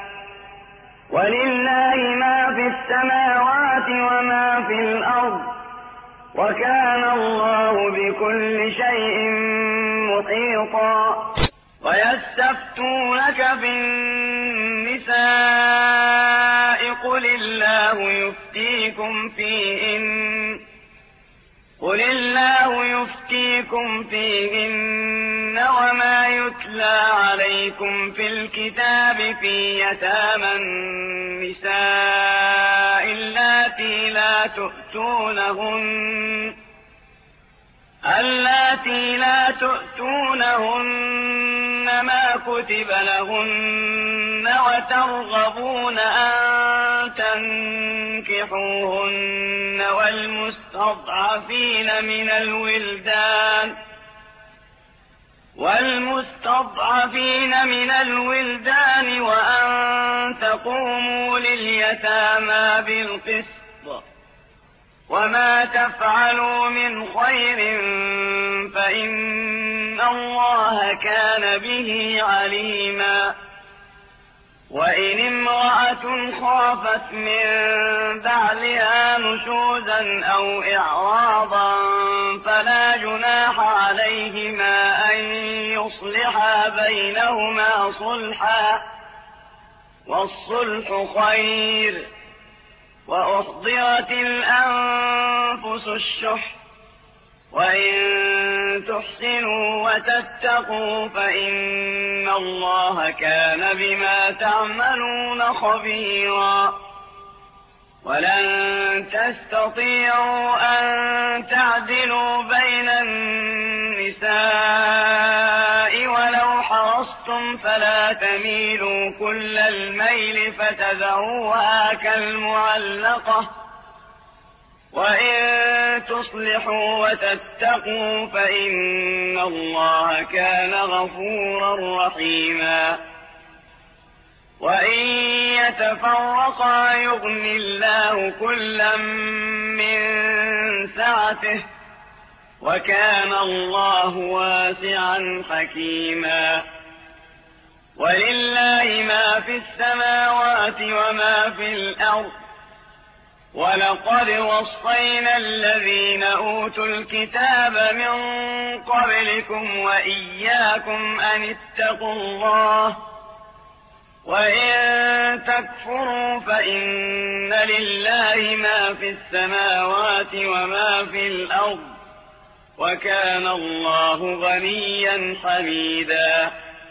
ولله ما في السماوات وما في الأرض وكان الله بكل شيء محيطا. ويستفتونك في النساء قل الله يفتيكم فيهن وما يتلى عليكم في الكتاب في يتامى النساء اللاتي لا تؤتونهن ما كتب لهن وترغبون أن تنكحوهن والمستضعفين من الولدان وأن تقوموا لليتامى بالقسط وما تفعلوا من خير فإن الله كان به عليما. وإن امرأة خافت من بعلها نشوزا أو إعراضا فلا جناح عليهما أن يصلحا بينهما صلحا، والصلح خير. وأحضرت الأنفس الشح، وإن تحسنوا وتتقوا فإن الله كان بما تعملون خبيرا. ولن تستطيعوا أن تعدلوا بين النساء ولو حرصتم فلا تميلوا كل الميل فتذروها كالمعلقة. وإن تصلحوا وتتقوا فإن الله كان غفورا رحيما. وإن يتفرقا يغن الله كلا من سعته، وكان الله واسعا حكيما. ولله ما في السماوات وما في الأرض. ولقد وصينا الذين أوتوا الكتاب من قبلكم وإياكم أن اتقوا الله، وإن تكفروا فإن لله ما في السماوات وما في الأرض، وكان الله غنيا حميدا.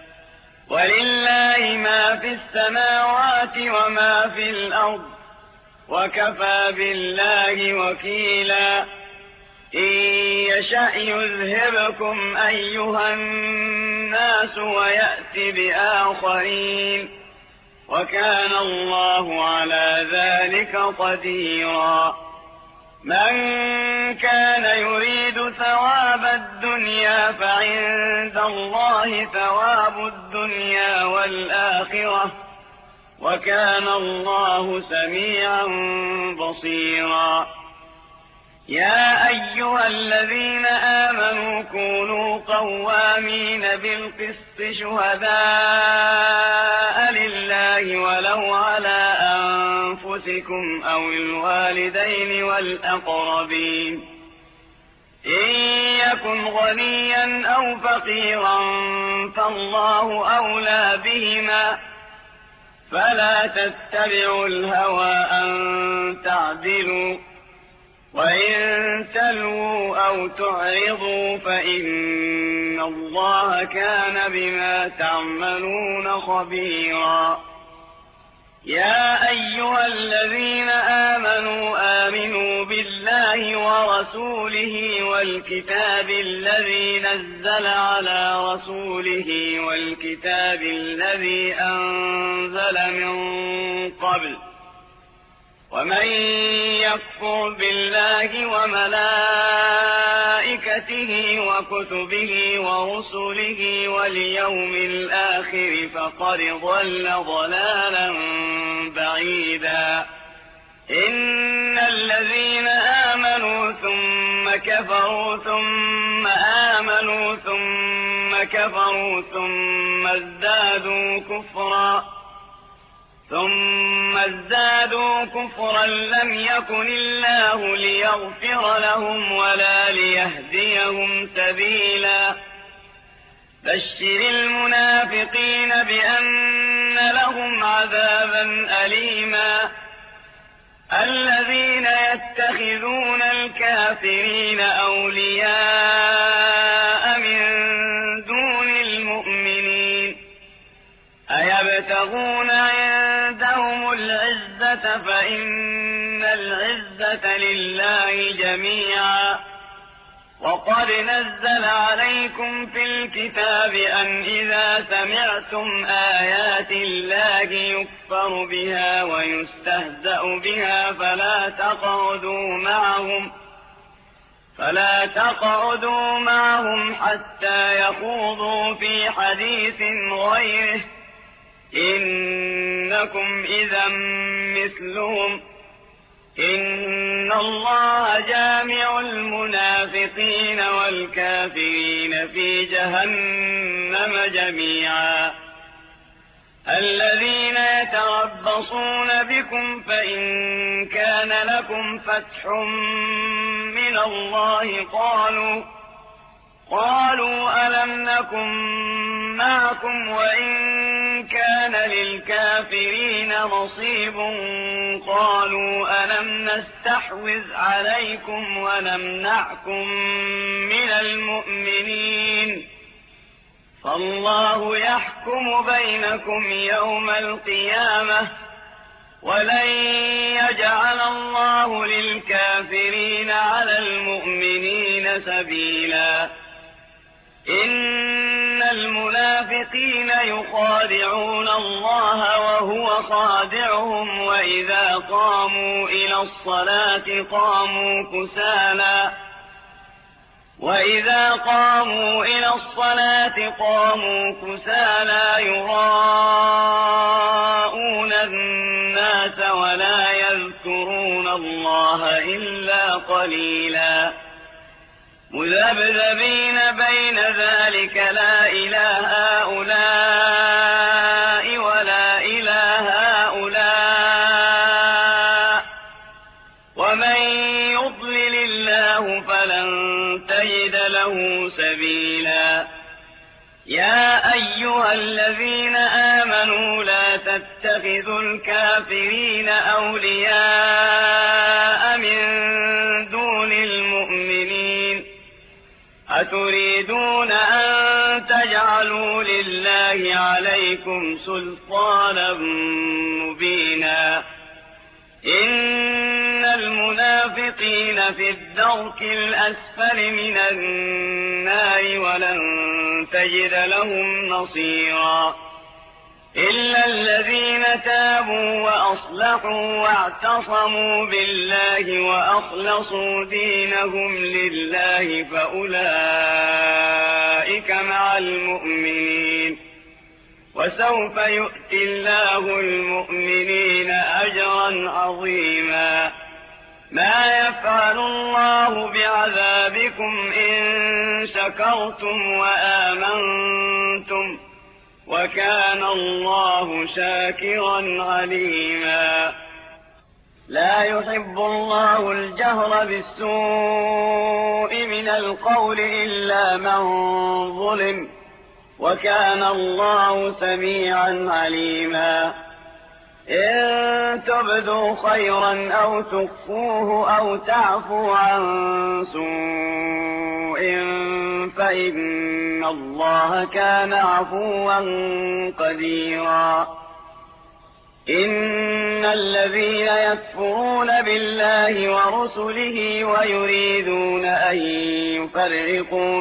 ولله ما في السماوات وما في الأرض، وكفى بالله وكيلا. إن يشأ يذهبكم أيها الناس ويأت بآخرين، وكان الله على ذلك قديرا. من كان يريد ثواب الدنيا فعند الله ثواب الدنيا والآخرة، وكان الله سميعا بصيرا. يا أيها الذين آمنوا كونوا قوامين بالقسط شهداء لله ولو على أنفسكم أو الوالدين والأقربين. إن يكن غنيا أو فقيرا فالله أولى بهما، فلا تتبعوا الهوى أن تعدلوا، وإن تلووا أو تعرضوا فإن الله كان بما تعملون خبيرا. يا أيها الذين آمنوا بالله ورسوله والكتاب الذي نزل على رسوله والكتاب الذي أنزل من قبل، ومن يكفر بالله وملائكته وكتبه ورسله واليوم الآخر فقد ضل ضلالا بعيدا. إن الذين آمنوا ثم كفروا ثم آمنوا ثم كفروا ثم ازدادوا كفرا لم يكن الله ليغفر لهم ولا ليهديهم سبيلا. بشر المنافقين بأن لهم عذابا أليما. الذين يتخذون الكافرين أولياء من دون المؤمنين أيبتغون عندهم العزة فإن العزة لله جميعا. وقد نزل عليكم في الكتاب أن إذا سمعتم آيات الله يكفر بها ويستهزأ بها فلا تقعدوا معهم حتى يخوضوا في حديث غيره، إنكم إذا مثلهم، إن الله جامع المنافقين والكافرين في جهنم جميعا. الذين يتربصون بكم فإن كان لكم فتح من الله قالوا ألم نكن معكم وإن كان للكافرين نصيب قالوا ألم نستحوذ عليكم ونمنعكم من المؤمنين فالله يحكم بينكم يوم القيامة ولن يجعل الله للكافرين على المؤمنين سبيلا. إن المنافقين يخادعون الله وهو خادعهم وإذا قاموا إلى الصلاة قاموا كسالى يراءون الناس ولا يذكرون الله إلا قليلا مذبذبين بين ذلك لا إله هؤلاء ولا إله هؤلاء ومن يضلل الله فلن تجد له سبيلا. يا أيها الذين آمنوا لا تتخذوا الكافرين أولياء من دون المؤمنين أتريدون أن تجعلوا لله عليكم سلطانا مبينا. إن المنافقين في الدرك الأسفل من النار ولن تجد لهم نصيرا إلا الذين تابوا وأصلحوا واعتصموا بالله وأخلصوا دينهم لله فأولئك مع المؤمنين وسوف يؤتي الله المؤمنين أجرا عظيما. ما يفعل الله بعذابكم إن شكرتم وآمنتم وكان الله شاكرا عليما. لا يحب الله الجهر بالسوء من القول إلا من ظلم وكان الله سميعا عليما. إن تبدوا خيرا أو تخفوه أو تعفوا عن سوء فإن الله كان عفوا قديرا. إن الذين يكفرون بالله ورسله ويريدون أن يفرقوا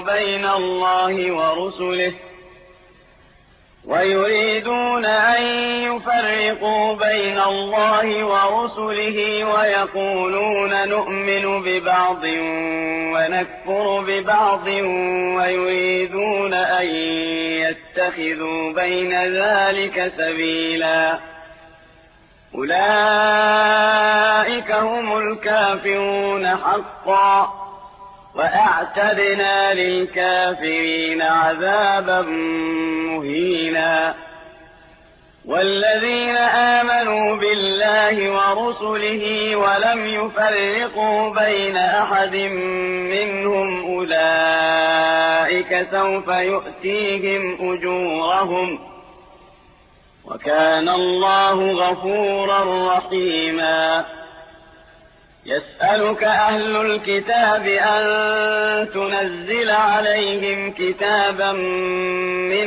بين الله ورسله ويقولون نؤمن ببعض ونكفر ببعض ويريدون أن يتخذوا بين ذلك سبيلا أولئك هم الكافرون حقا وأعتدنا للكافرين عذابا مهينا. والذين آمنوا بالله ورسله ولم يفرقوا بين أحد منهم أولئك سوف يؤتيهم أجورهم وكان الله غفورا رحيما. يسألك أهل الكتاب أن تنزل عليهم كتابا من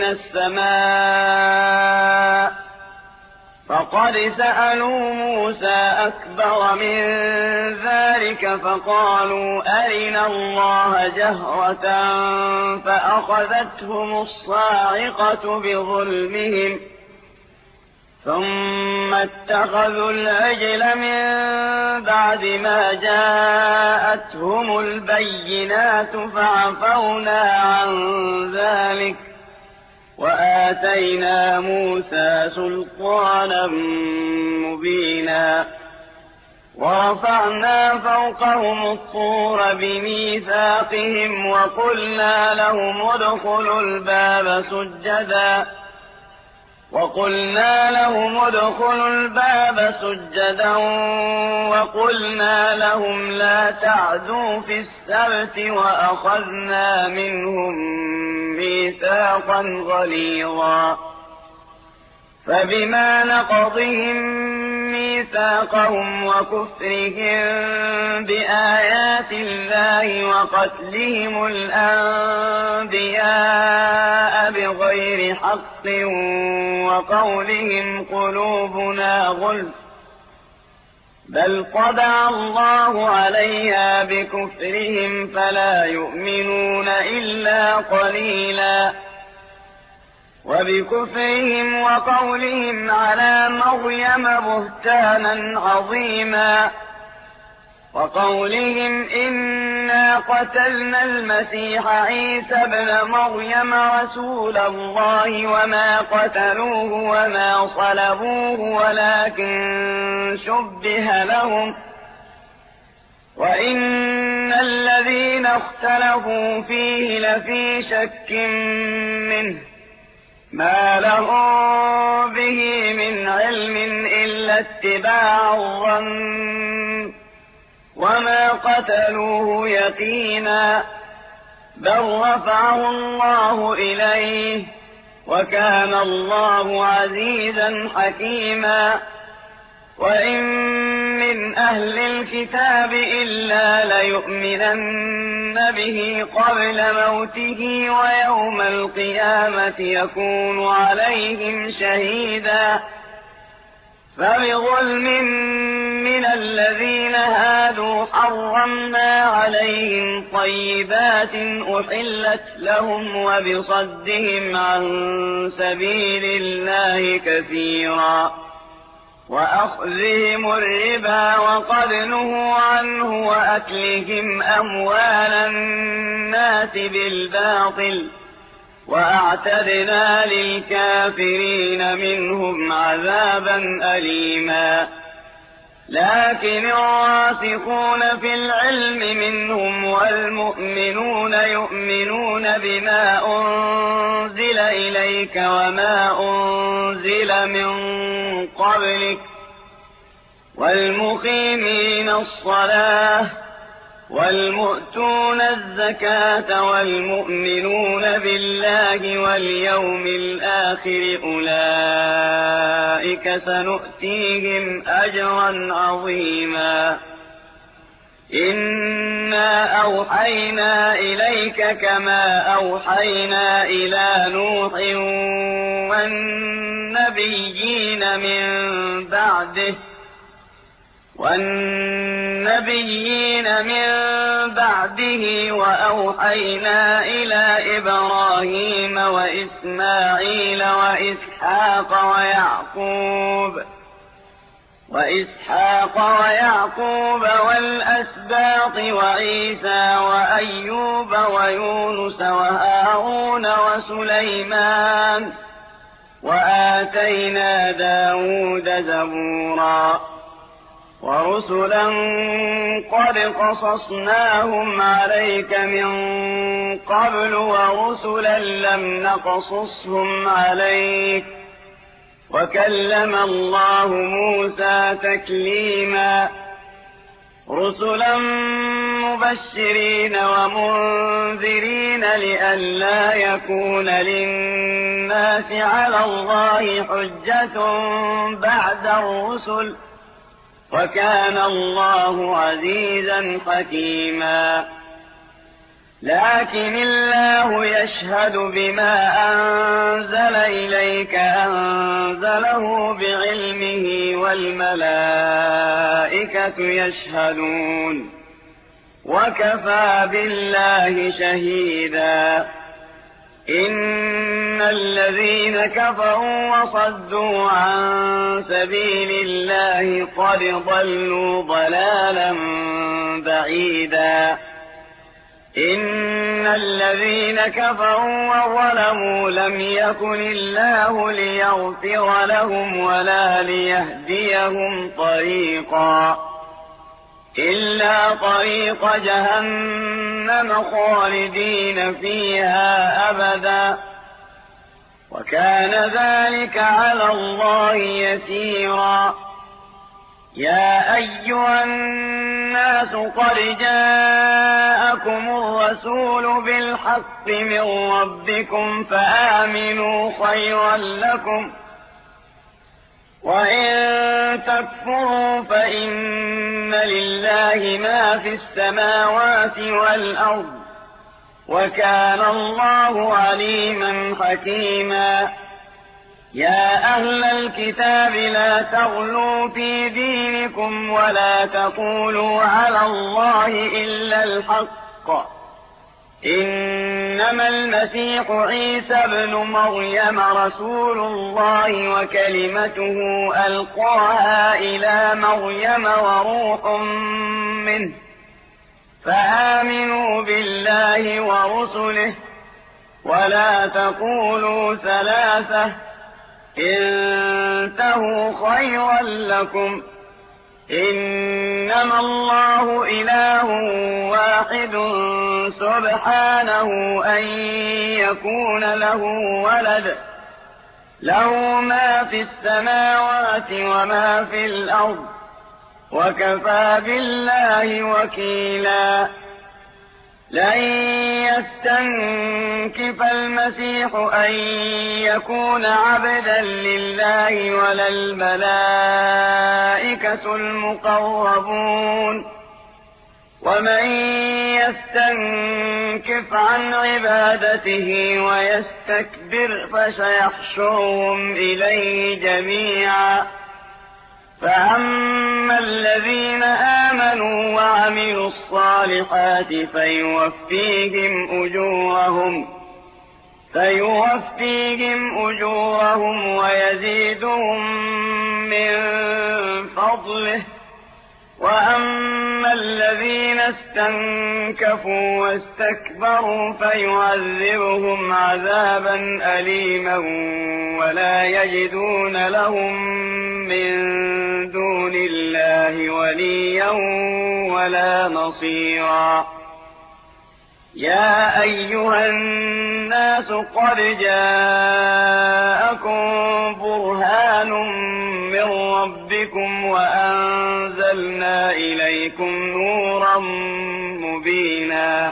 السماء فقد سألوا موسى أكبر من ذلك فقالوا أرنا الله جهرة فأخذتهم الصاعقة بظلمهم ثم اتخذوا العجل من بعد ما جاءتهم البينات فعفونا عن ذلك وآتينا موسى سلطانا مبينا. ورفعنا فوقهم الطور بميثاقهم وقلنا لهم ادخلوا الباب سجدا وقلنا لهم لا تعدوا في السبت وأخذنا منهم ميثاقا غليظا فبما نقضهم ميثاقهم وكفرهم بآيات الله وقتلهم الأنبياء بغير حق وقولهم قلوبنا غلف بل طبع الله عليها بكفرهم فلا يؤمنون إلا قليلا وبكفرهم وقولهم على مريم بهتانا عظيما وقولهم إنا قتلنا المسيح عيسى ابن مريم رسول الله وما قتلوه وما صلبوه ولكن شبه لهم وإن الذين اختلفوا فيه لفي شك منه ما لهم به من علم إلا اتباع الظن وما قتلوه يقينا بل رفعه الله إليه وكان الله عزيزا حكيما وإن من أهل الكتاب إلا ليؤمنن به قبل موته ويوم القيامة يكون عليهم شهيدا فبظلم من الذين هادوا حرمنا عليهم طيبات أحلت لهم وبصدهم عن سبيل الله كثيرا وأخذهم الربا وقد نهوا عنه وأكلهم أموال الناس بالباطل وأعتدنا للكافرين منهم عذابا أليما لكن الراسخون في العلم منهم والمؤمنون يؤمنون بما أنزل إليك وما أنزل من قبلك والمقيمين الصلاة والمؤتون الزكاة والمؤمنون بالله واليوم الآخر أولئك سنؤتيهم أجرا عظيما إنا أوحينا إليك كما أوحينا إلى نوح والنبيين من بعده وأوحينا إلى إبراهيم وإسماعيل وإسحاق ويعقوب والأسباط وعيسى وأيوب ويونس وهارون وسليمان وآتينا داود زبورا ورسلا قد قصصناهم عليك من قبل ورسلا لم نقصصهم عليك وكلم الله موسى تكليما رسلا مبشرين ومنذرين لئلا يكون للناس على الله حجة بعد الرسل وكان الله عزيزا حكيما لكن الله يشهد بما أنزل إليك أنزله بعلمه والملائكة يشهدون وكفى بالله شهيدا إن الذين كفروا وصدوا عن سبيل الله قد ضلوا ضلالا بعيدا إن الذين كفروا وظلموا لم يكن الله ليغفر لهم ولا ليهديهم طريقا إلا طريق جهنم خالدين فيها أبدا وكان ذلك على الله يسيرا. يا أيها الناس قد جاءكم الرسول بالحق من ربكم فآمنوا خيرا لكم وإن تكفروا فإن لله ما في السماوات والأرض وكان الله عليما حكيما. يا أهل الكتاب لا تغلوا في دينكم ولا تقولوا على الله إلا الحق إنما المسيح عيسى ابن مريم رسول الله وكلمته ألقاها إلى مريم وروح منه فآمنوا بالله ورسله ولا تقولوا ثلاثة انتهوا خيرا لكم إنما الله إله واحد سبحانه أن يكون له ولد له ما في السماوات وما في الأرض وكفى بالله وكيلا. لن يستنكف المسيح أن يكون عبدا لله ولا الملائكة المقربون ومن يستنكف عن عبادته ويستكبر فسيحشرهم إليه جميعا. فأما الذين آمنوا وعملوا الصالحات فيوفيهم أجورهم ويزيدهم من فضله. وأما الذين استنكفوا واستكبروا فيعذبهم عذابا أليما ولا يجدون لهم من دون الله وليا ولا نصيرا. يا أيها الناس قد جاءكم برهان من ربكم وأنزلنا إليكم نورا مبينا.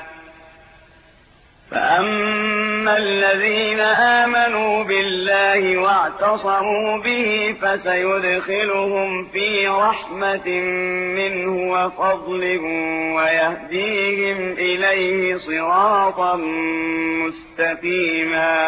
فأما الذين آمنوا بالله واعتصموا به فسيدخلهم في رحمة منه وفضل ويهديهم إليه صراطا مستقيما.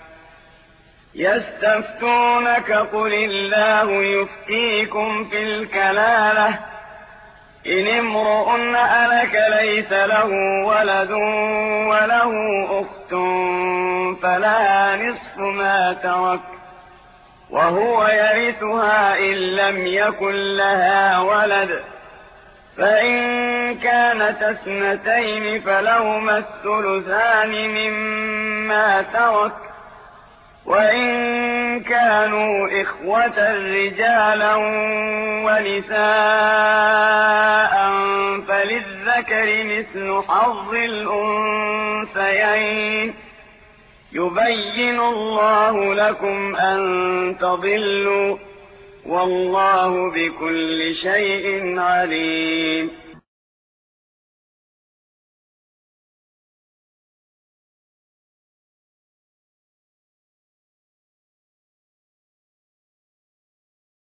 يستفتونك قل الله يفتيكم في الكلالة إن امرؤ هلك ليس له ولد وله أخت فلها نصف ما ترك وهو يرثها إن لم يكن لها ولد فإن كانت اثنتين فلهما الثلثان مما ترك وإن كانوا إخوة رجالا ونساء فللذكر مثل حظ الأنثيين يبين الله لكم أن تضلوا والله بكل شيء عليم.